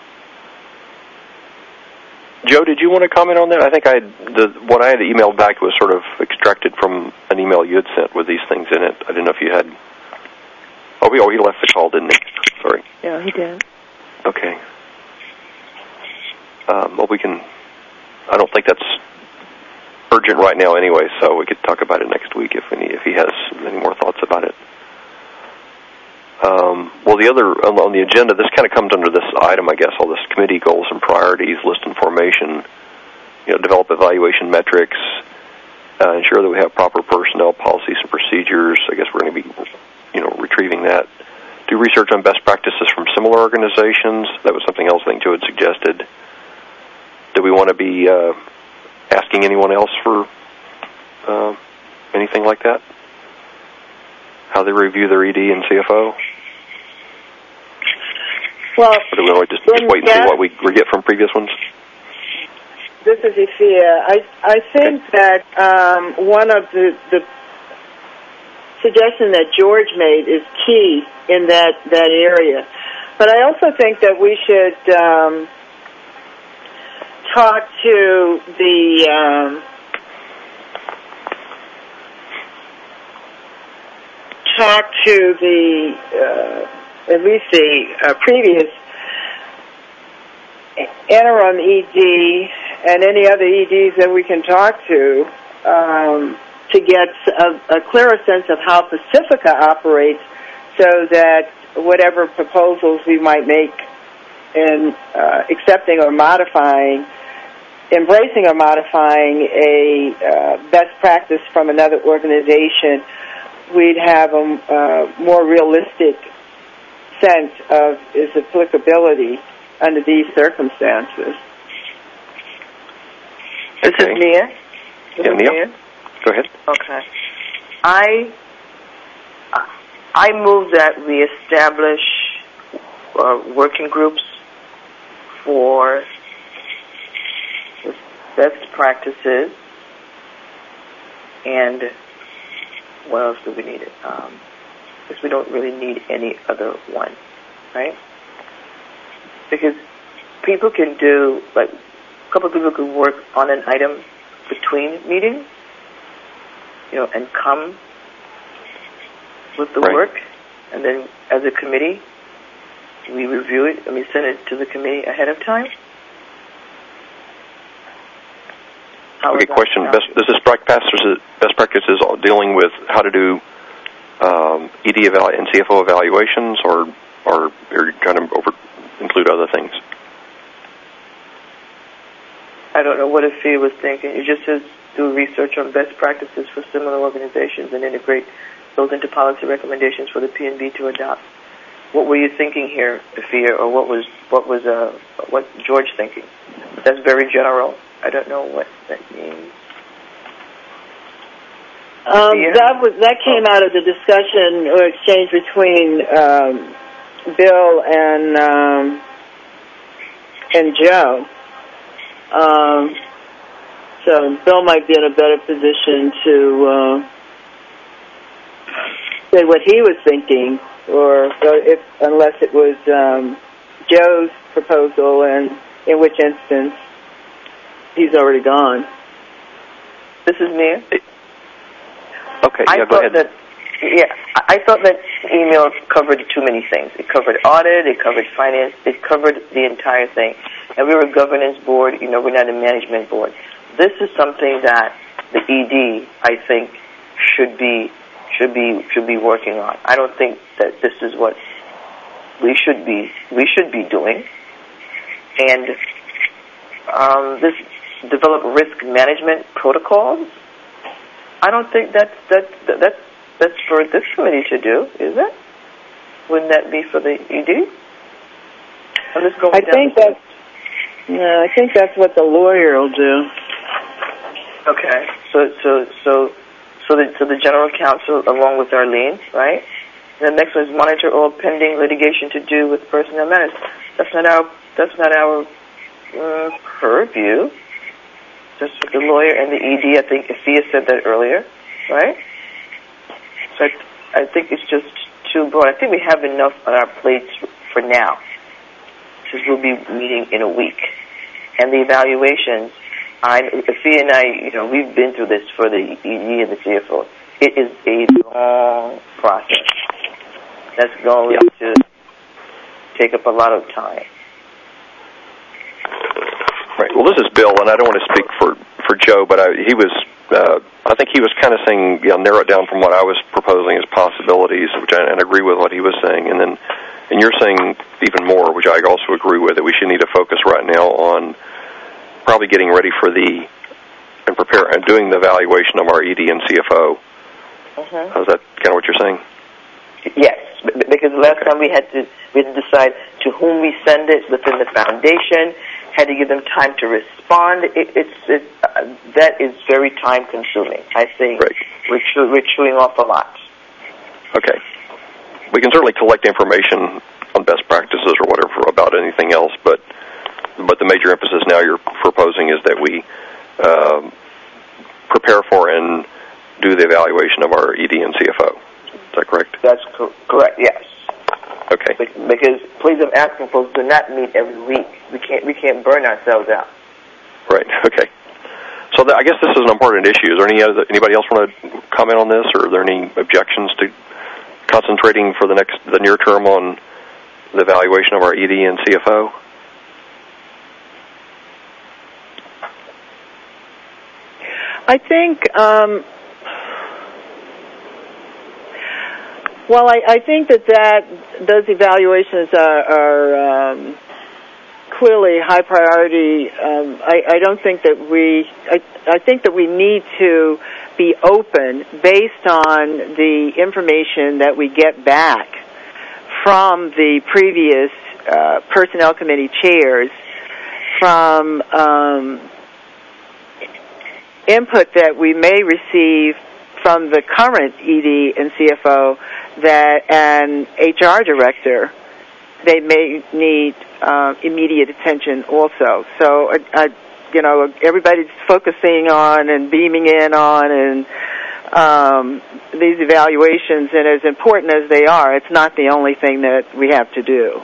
Joe, did you want to comment on that? I think I had, the what I had emailed back was sort of extracted from an email you had sent with these things in it. I didn't know if you had. Oh, he, oh, he left the call, didn't he? Sorry. Yeah, he did. Okay. Um, well, we can. I don't think that's urgent right now anyway, so we could talk about it next week if any, if he has any more thoughts about it. Um, well, the other, on the agenda, this kind of comes under this item, I guess, all this committee goals and priorities, list and formation, you know, develop evaluation metrics, uh, ensure that we have proper personnel policies and procedures. I guess we're going to be, you know, retrieving that. Do research on best practices from similar organizations. That was something else I think Joe had suggested. Do we want to be uh, asking anyone else for uh, anything like that? How they review their E D and C F O? Well, or do we always just, just wait and see what we, we get from previous ones? This is Ifia. I I think okay. that um, one of the, the suggestions that George made is key in that, that area. But I also think that we should um, talk to the um, talk to the uh, at least the uh, previous interim E D and any other E Ds that we can talk to um, to get a, a clearer sense of how Pacifica operates, so that whatever proposals we might make in uh, accepting or modifying, embracing or modifying a uh, best practice from another organization, we'd have a uh, more realistic sense of its applicability under these circumstances. This is Mia. This yeah, is Mia. Go ahead. Okay. I I move that we establish uh, working groups for best practices And what else do we need? Um, because we don't really need any other one, right? Because people can do, like, a couple of people could work on an item between meetings, you know, and come with the right. work, and then as a committee, we review it and we send it to the committee ahead of time. How okay, question. Best, this is best practices, best practices dealing with how to do um, E D evalu- and C F O evaluations, or or are you trying to over include other things? I don't know what Afia was thinking. It just says do research on best practices for similar organizations and integrate those into policy recommendations for the P N B to adopt. What were you thinking here, Afia, or what was what was uh, what George thinking? That's very general. I don't know what that means. Um, that was that came out of the discussion or exchange between um, Bill and um, and Joe. Um, so Bill might be in a better position to uh, say what he was thinking, or, or if unless it was um, Joe's proposal, and in which instance he's already gone. This is Mia. Okay, I yeah, go ahead. That, yeah, I thought that email covered too many things. It covered audit, it covered finance, it covered the entire thing. And we were a governance board, you know, we're not a management board. This is something that the E D, I think, should be should be should be working on. I don't think that this is what we should be we should be doing. And um, this develop risk management protocols. I don't think that's that's that's that's for this committee to do, is it? Wouldn't that be for the E D? I'm just going I down think that's no, I think that's what the lawyer will do. Okay, so so so so the so the general counsel along with Arlene, right? And the next one is monitor all pending litigation to do with personnel matters. That's not our that's not our uh, purview. Just with the lawyer and the E D. I think Afia said that earlier, right? So I, I think it's just too broad. I think we have enough on our plates for now, because we'll be meeting in a week. And the evaluations, I, Afia and I, you know, we've been through this for the E D and the C F O. It is a long process that's going yeah. to take up a lot of time. Right. Well, this is Bill, and I don't want to speak for, for Joe, but I, he was, uh, I think he was kind of saying, you know, narrow it down from what I was proposing as possibilities, which I and agree with what he was saying, and then, and you're saying even more, which I also agree with, that we should need to focus right now on probably getting ready for the, and prepare, and doing the evaluation of our E D and C F O. Uh-huh. Is that kind of what you're saying? Yes, because last okay. time we had to, we had to decide to whom we send it within the foundation, had to give them time to respond. It, it's it, uh, that is very time consuming. I think right. we're, chew, we're chewing off a lot. Okay, we can certainly collect information on best practices or whatever about anything else, but but the major emphasis now you're proposing is that we uh, prepare for and do the evaluation of our E D and C F O. Is that correct? That's co- correct. Yes. Okay. Because please, I'm asking folks to not meet every week. We can't we can't burn ourselves out. Right. Okay. So the, I guess this is an important issue. Is there any other, anybody else want to comment on this, or are there any objections to concentrating for the next the near term on the evaluation of our E D and C F O? I think. Um, Well, I, I think that, that those evaluations are, are um, clearly high priority. Um, I, I don't think that we. I, I think that we need to be open based on the information that we get back from the previous uh, personnel committee chairs, from um, input that we may receive from the current E D and C F O that an H R director, they may need uh, immediate attention also. So, uh, uh, you know, everybody's focusing on and beaming in on and um, these evaluations, and as important as they are, it's not the only thing that we have to do.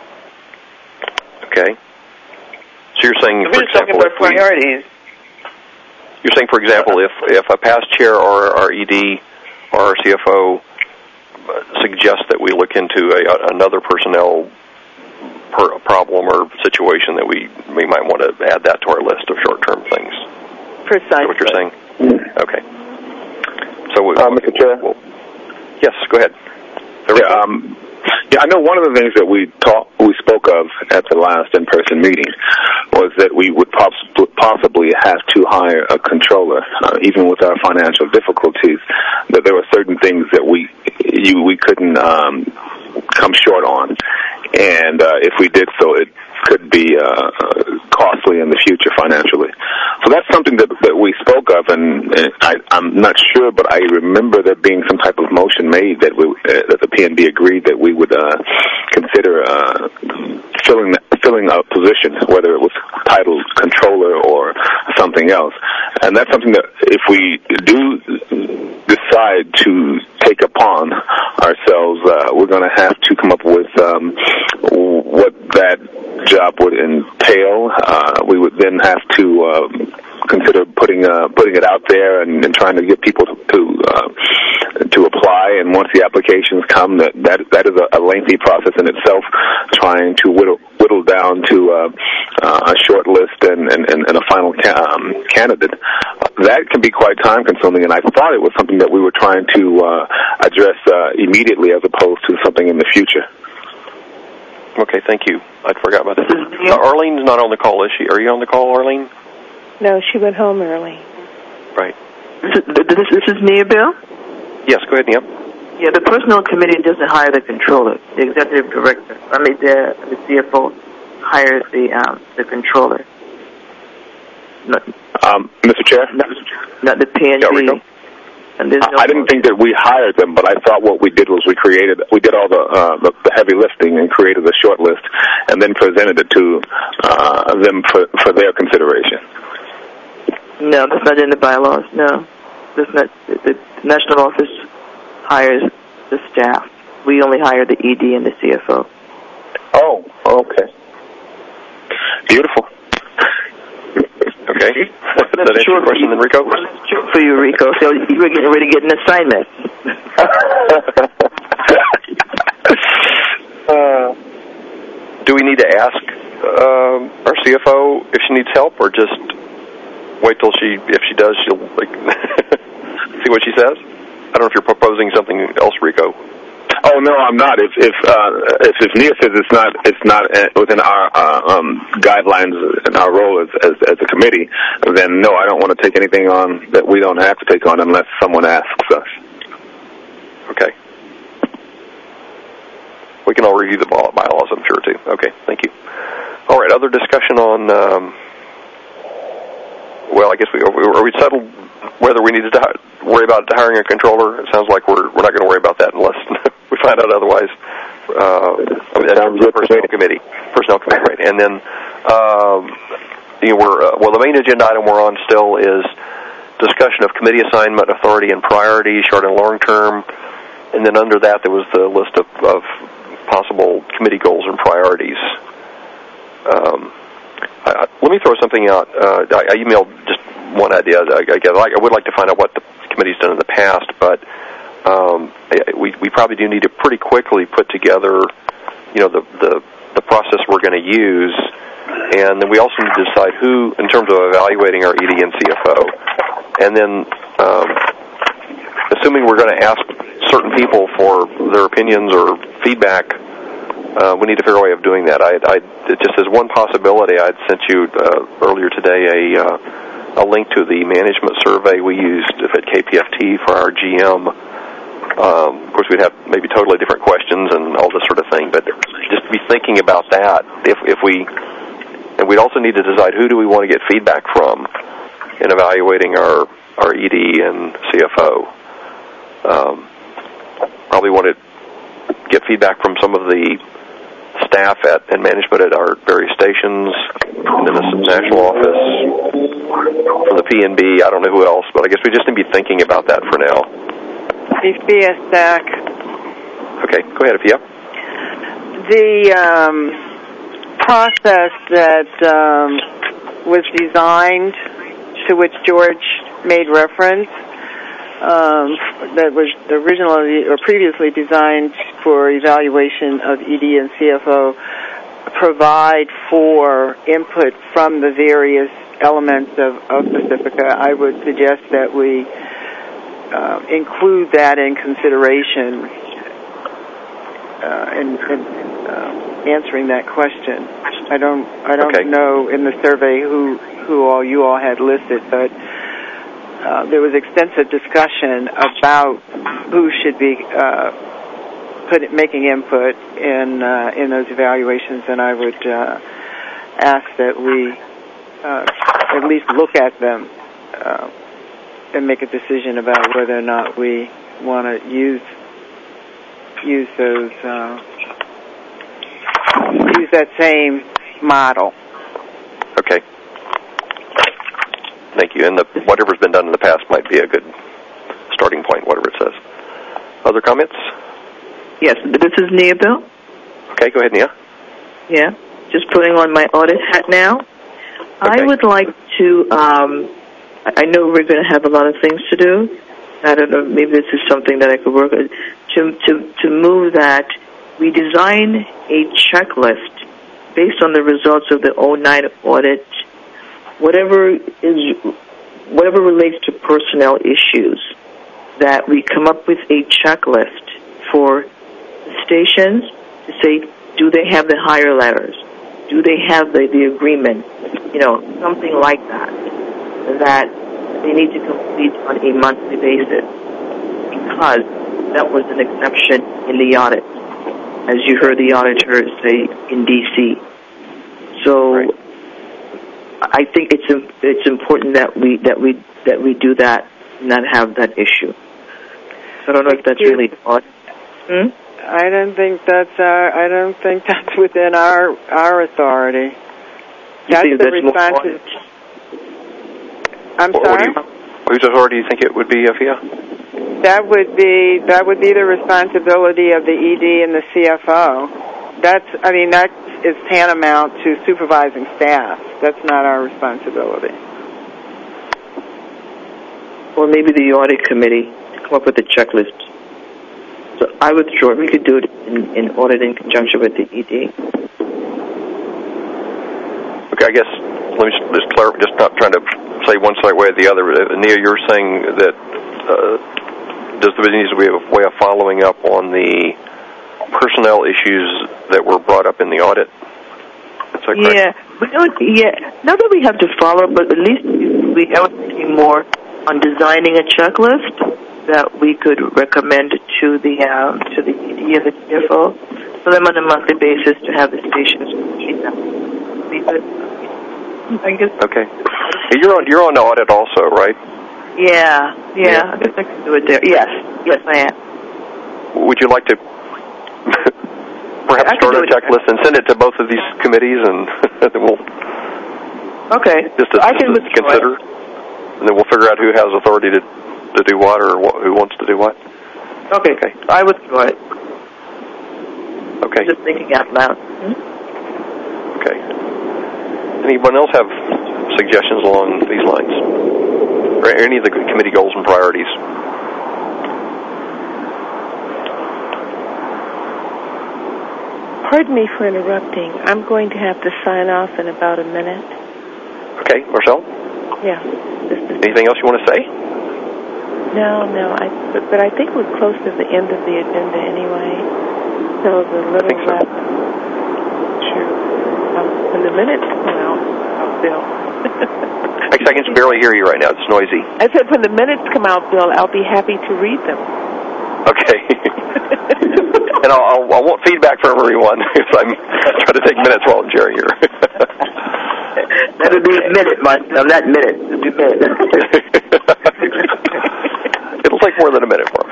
Okay. So you're saying, We're for just talking example, about priorities. We, you're saying, for example, if if a past chair or our E D or our C F O suggests that we look into a, another personnel per problem or situation, that we we might want to add that to our list of short-term things. Precisely. Is that what you're saying? Mm. Okay. So, we, uh, Mister Chair. Well, yes, go ahead. Yeah, um, yeah, I know one of the things that we talk, we spoke of at the last in-person meeting was that we would poss- possibly have to hire a controller, uh, even with our financial difficulties. That there were certain things that we you we couldn't um, come short on, and uh, if we did so, it could be uh, costly in the future financially. So that's something that, that we spoke of, and, and I, I'm not sure, but I remember there being some type of motion made that we, uh, that the P N B agreed that we would uh, consider uh, filling filling a position, whether it was titled controller or something else. And that's something that if we do decide to take upon ourselves, uh, we're going to have to come up with um, what that job would entail. Uh, we would then have to um, consider putting uh, putting it out there and, and trying to get people to to, uh, to apply. And once the applications come, that that, that is a, a lengthy process in itself, trying to whittle whittle down to uh, uh, a short list and, and, and a final ca- um, candidate. That can be quite time consuming, and I thought it was something that we were trying to uh, address uh, immediately as opposed to something in the future. Okay, thank you. I forgot about that. Uh, Arlene's not on the call, is she? Are you on the call, Arlene? No, she went home early. Right. This is, this, this is Nia, Bill? Yes, go ahead, Nia. Yeah, the personnel committee doesn't hire the controller. The executive director, I mean, the, the C F O hires the um, the controller. Not, um, Mister Chair? Not, not the P N B. Yeah, And no I didn't think that we hired them, but I thought what we did was we created, we did all the uh, the, the heavy lifting and created a short list, and then presented it to uh, them for, for their consideration. No, that's not in the bylaws. No, that's not. The, the national office hires the staff. We only hire the E D and the C F O. Oh, okay. Beautiful. Okay. Does that answer your question, then, Rico? That's true for you, Rico. So you were getting ready to get an assignment. uh, do we need to ask um, our C F O if she needs help, or just wait till she, if she does, she'll like see what she says? I don't know if you're proposing something else, Rico. Oh no, I'm not. If if uh, if, if Nia says it's not it's not within our uh, um, guidelines and our role as, as as a committee, then no, I don't want to take anything on that we don't have to take on unless someone asks us. Okay. We can all review the bylaws, I'm sure, too. Okay, thank you. All right, other discussion on. Um, well, I guess we are we settled whether we needed to worry about hiring a controller. It sounds like we're we're not going to worry about that unless we find out otherwise. Uh, I mean, that's the personnel committee, personnel committee, right? And then, um, you know, we're uh, well. The main agenda item we're on still is discussion of committee assignment, authority, and priorities, short and long term. And then under that, there was the list of, of possible committee goals and priorities. Um, I, let me throw something out. Uh, I, I emailed just one idea. I, I, I would like to find out what the committee's done in the past, but um, we, we probably do need to pretty quickly put together, you know, the the, the process we're going to use, and then we also need to decide who, in terms of evaluating our E D and C F O, and then um, assuming we're going to ask certain people for their opinions or feedback. Uh, we need to figure out a way of doing that. I, I, just as one possibility, I'd sent you uh, earlier today a, uh, a link to the management survey we used at K P F T for our G M. Um, of course, we'd have maybe totally different questions and all this sort of thing, but just be thinking about that. If, if we, and we'd also need to decide who do we want to get feedback from in evaluating our, our E D and C F O. Um, probably want to get feedback from some of the staff at and management at our various stations, and then the national office, from the P N B. I don't know who else, but I guess we just need to be thinking about that for now. Afia Stack. Okay, go ahead, Afia. The um, process that um, was designed, to which George made reference, um, that was originally or previously designed for evaluation of E D and C F O, provide for input from the various elements of, of Pacifica. I would suggest that we uh, include that in consideration uh, in, in uh, answering that question. I don't I don't okay. know in the survey who who all you all had listed, but uh, there was extensive discussion about who should be uh, put, making input in uh, in those evaluations, and I would uh, ask that we uh, at least look at them uh, and make a decision about whether or not we want to use use those uh, use that same model. Okay. Thank you. And the, whatever's been done in the past might be a good starting point, whatever it says. Other comments? Yes, this is Nia Bill. Okay, go ahead, Nia. Yeah, just putting on my audit hat now. Okay. I would like to, um, I know we're going to have a lot of things to do. I don't know, maybe this is something that I could work with. To, to, to move that, we design a checklist based on the results of the oh nine audit, whatever is, whatever relates to personnel issues, that we come up with a checklist for stations to say, do they have the hire letters? Do they have the, the agreement? You know, something like that, that they need to complete on a monthly basis, because that was an exception in the audit, as you heard the auditor say in D C. So right. I think it's it's important that we that we that we do that, and not have that issue. So I don't know if that's really odd. Hmm? I don't think that's our. I don't think that's within our our authority. That's the that's responsibility. I'm what, sorry. What you, whose authority do you think it would be, Afia? That would be that would be the responsibility of the E D and the C F O. That's. I mean, that is tantamount to supervising staff. That's not our responsibility. Or maybe the audit committee to come up with a checklist. So I withdraw. We could do it in, in audit in conjunction with the E D. Okay, I guess let me just clarify. Just not trying to say one side way or the other. Nia, you're saying that uh, does there needs to be a way of following up on the personnel issues that were brought up in the audit? Is that correct? Yeah, we don't. Yeah, not that we have to follow, but at least we are thinking more on designing a checklist that we could recommend to the um, to the E D and the C F O for them on a monthly basis to have the stations complete them. I guess. Okay. You're on. You're on the audit also, right? Yeah, yeah. yeah. I guess I can do it there. Yes, yes, I am. Would you like to perhaps start a checklist and send it to both of these committees, and then we'll okay. Just to, I just can to consider, it. And then we'll figure out who has authority to to do what, or what, who wants to do what. Okay. Okay. I withdraw it. Okay. Just thinking out loud. Hmm? Okay. Anyone else have suggestions along these lines? Or any of the committee goals and priorities? Pardon me for interrupting. I'm going to have to sign off in about a minute. Okay, Marcel? Yeah. Anything else you want to say? No, no. I, but, but I think we're close to the end of the agenda anyway. So the little I think so. left. Sure. Um, when the minutes come out, I'll Bill. Actually, I can barely hear you right now. It's noisy. I said when the minutes come out, Bill, I'll be happy to read them. Okay. And I'll, I'll, I want feedback from everyone because I'm trying to take minutes while I'm chairing here. That'll be a minute, Mike. No, not minute. It'll be a minute. It'll take more than a minute, Mark.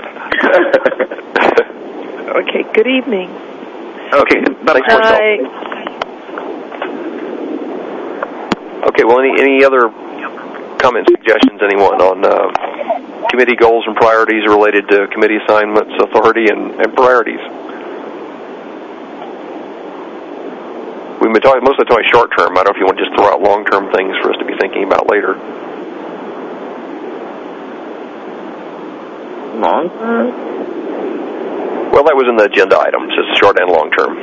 Okay, good evening. Okay, thanks, Marcel. Okay, well, any, any other comments, suggestions, anyone, on uh, committee goals and priorities related to committee assignments, authority, and, and priorities? We've been talking mostly talking short term. I don't know if you want to just throw out long term things for us to be thinking about later. Long term? Well, that was in the agenda items, just short and long term.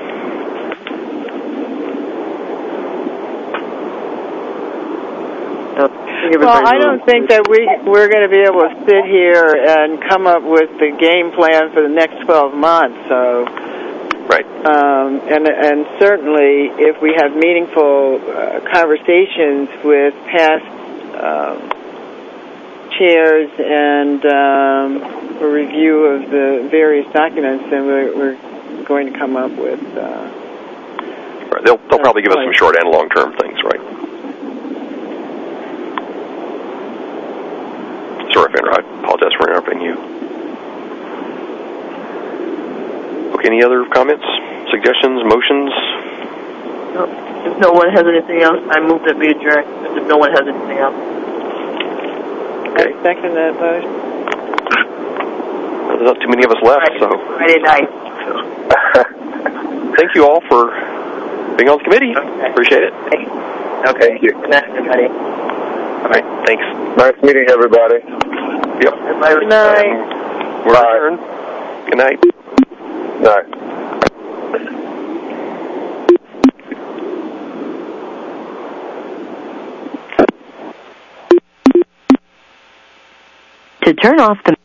Well, I don't think that we, we're going to be able to sit here and come up with the game plan for the next twelve months. So, right. Um, and, and certainly if we have meaningful uh, conversations with past um, chairs and um, a review of the various documents, then we're, we're going to come up with... Uh, right. They'll, they'll probably give us some short and long-term things, right? Sorry, Vander, I apologize for interrupting you. Okay, any other comments, suggestions, motions? No. If no one has anything else, I move that we adjourn. If no one has anything else. Okay. I second that motion. Well, there's not too many of us left, Friday, so... Friday night. Thank you all for being on the committee. Okay. Appreciate it. Okay, thank you. Good night, everybody. All right, thanks. Nice meeting everybody. Yep. Good night. We're adjourned. Good night. Night. To turn off the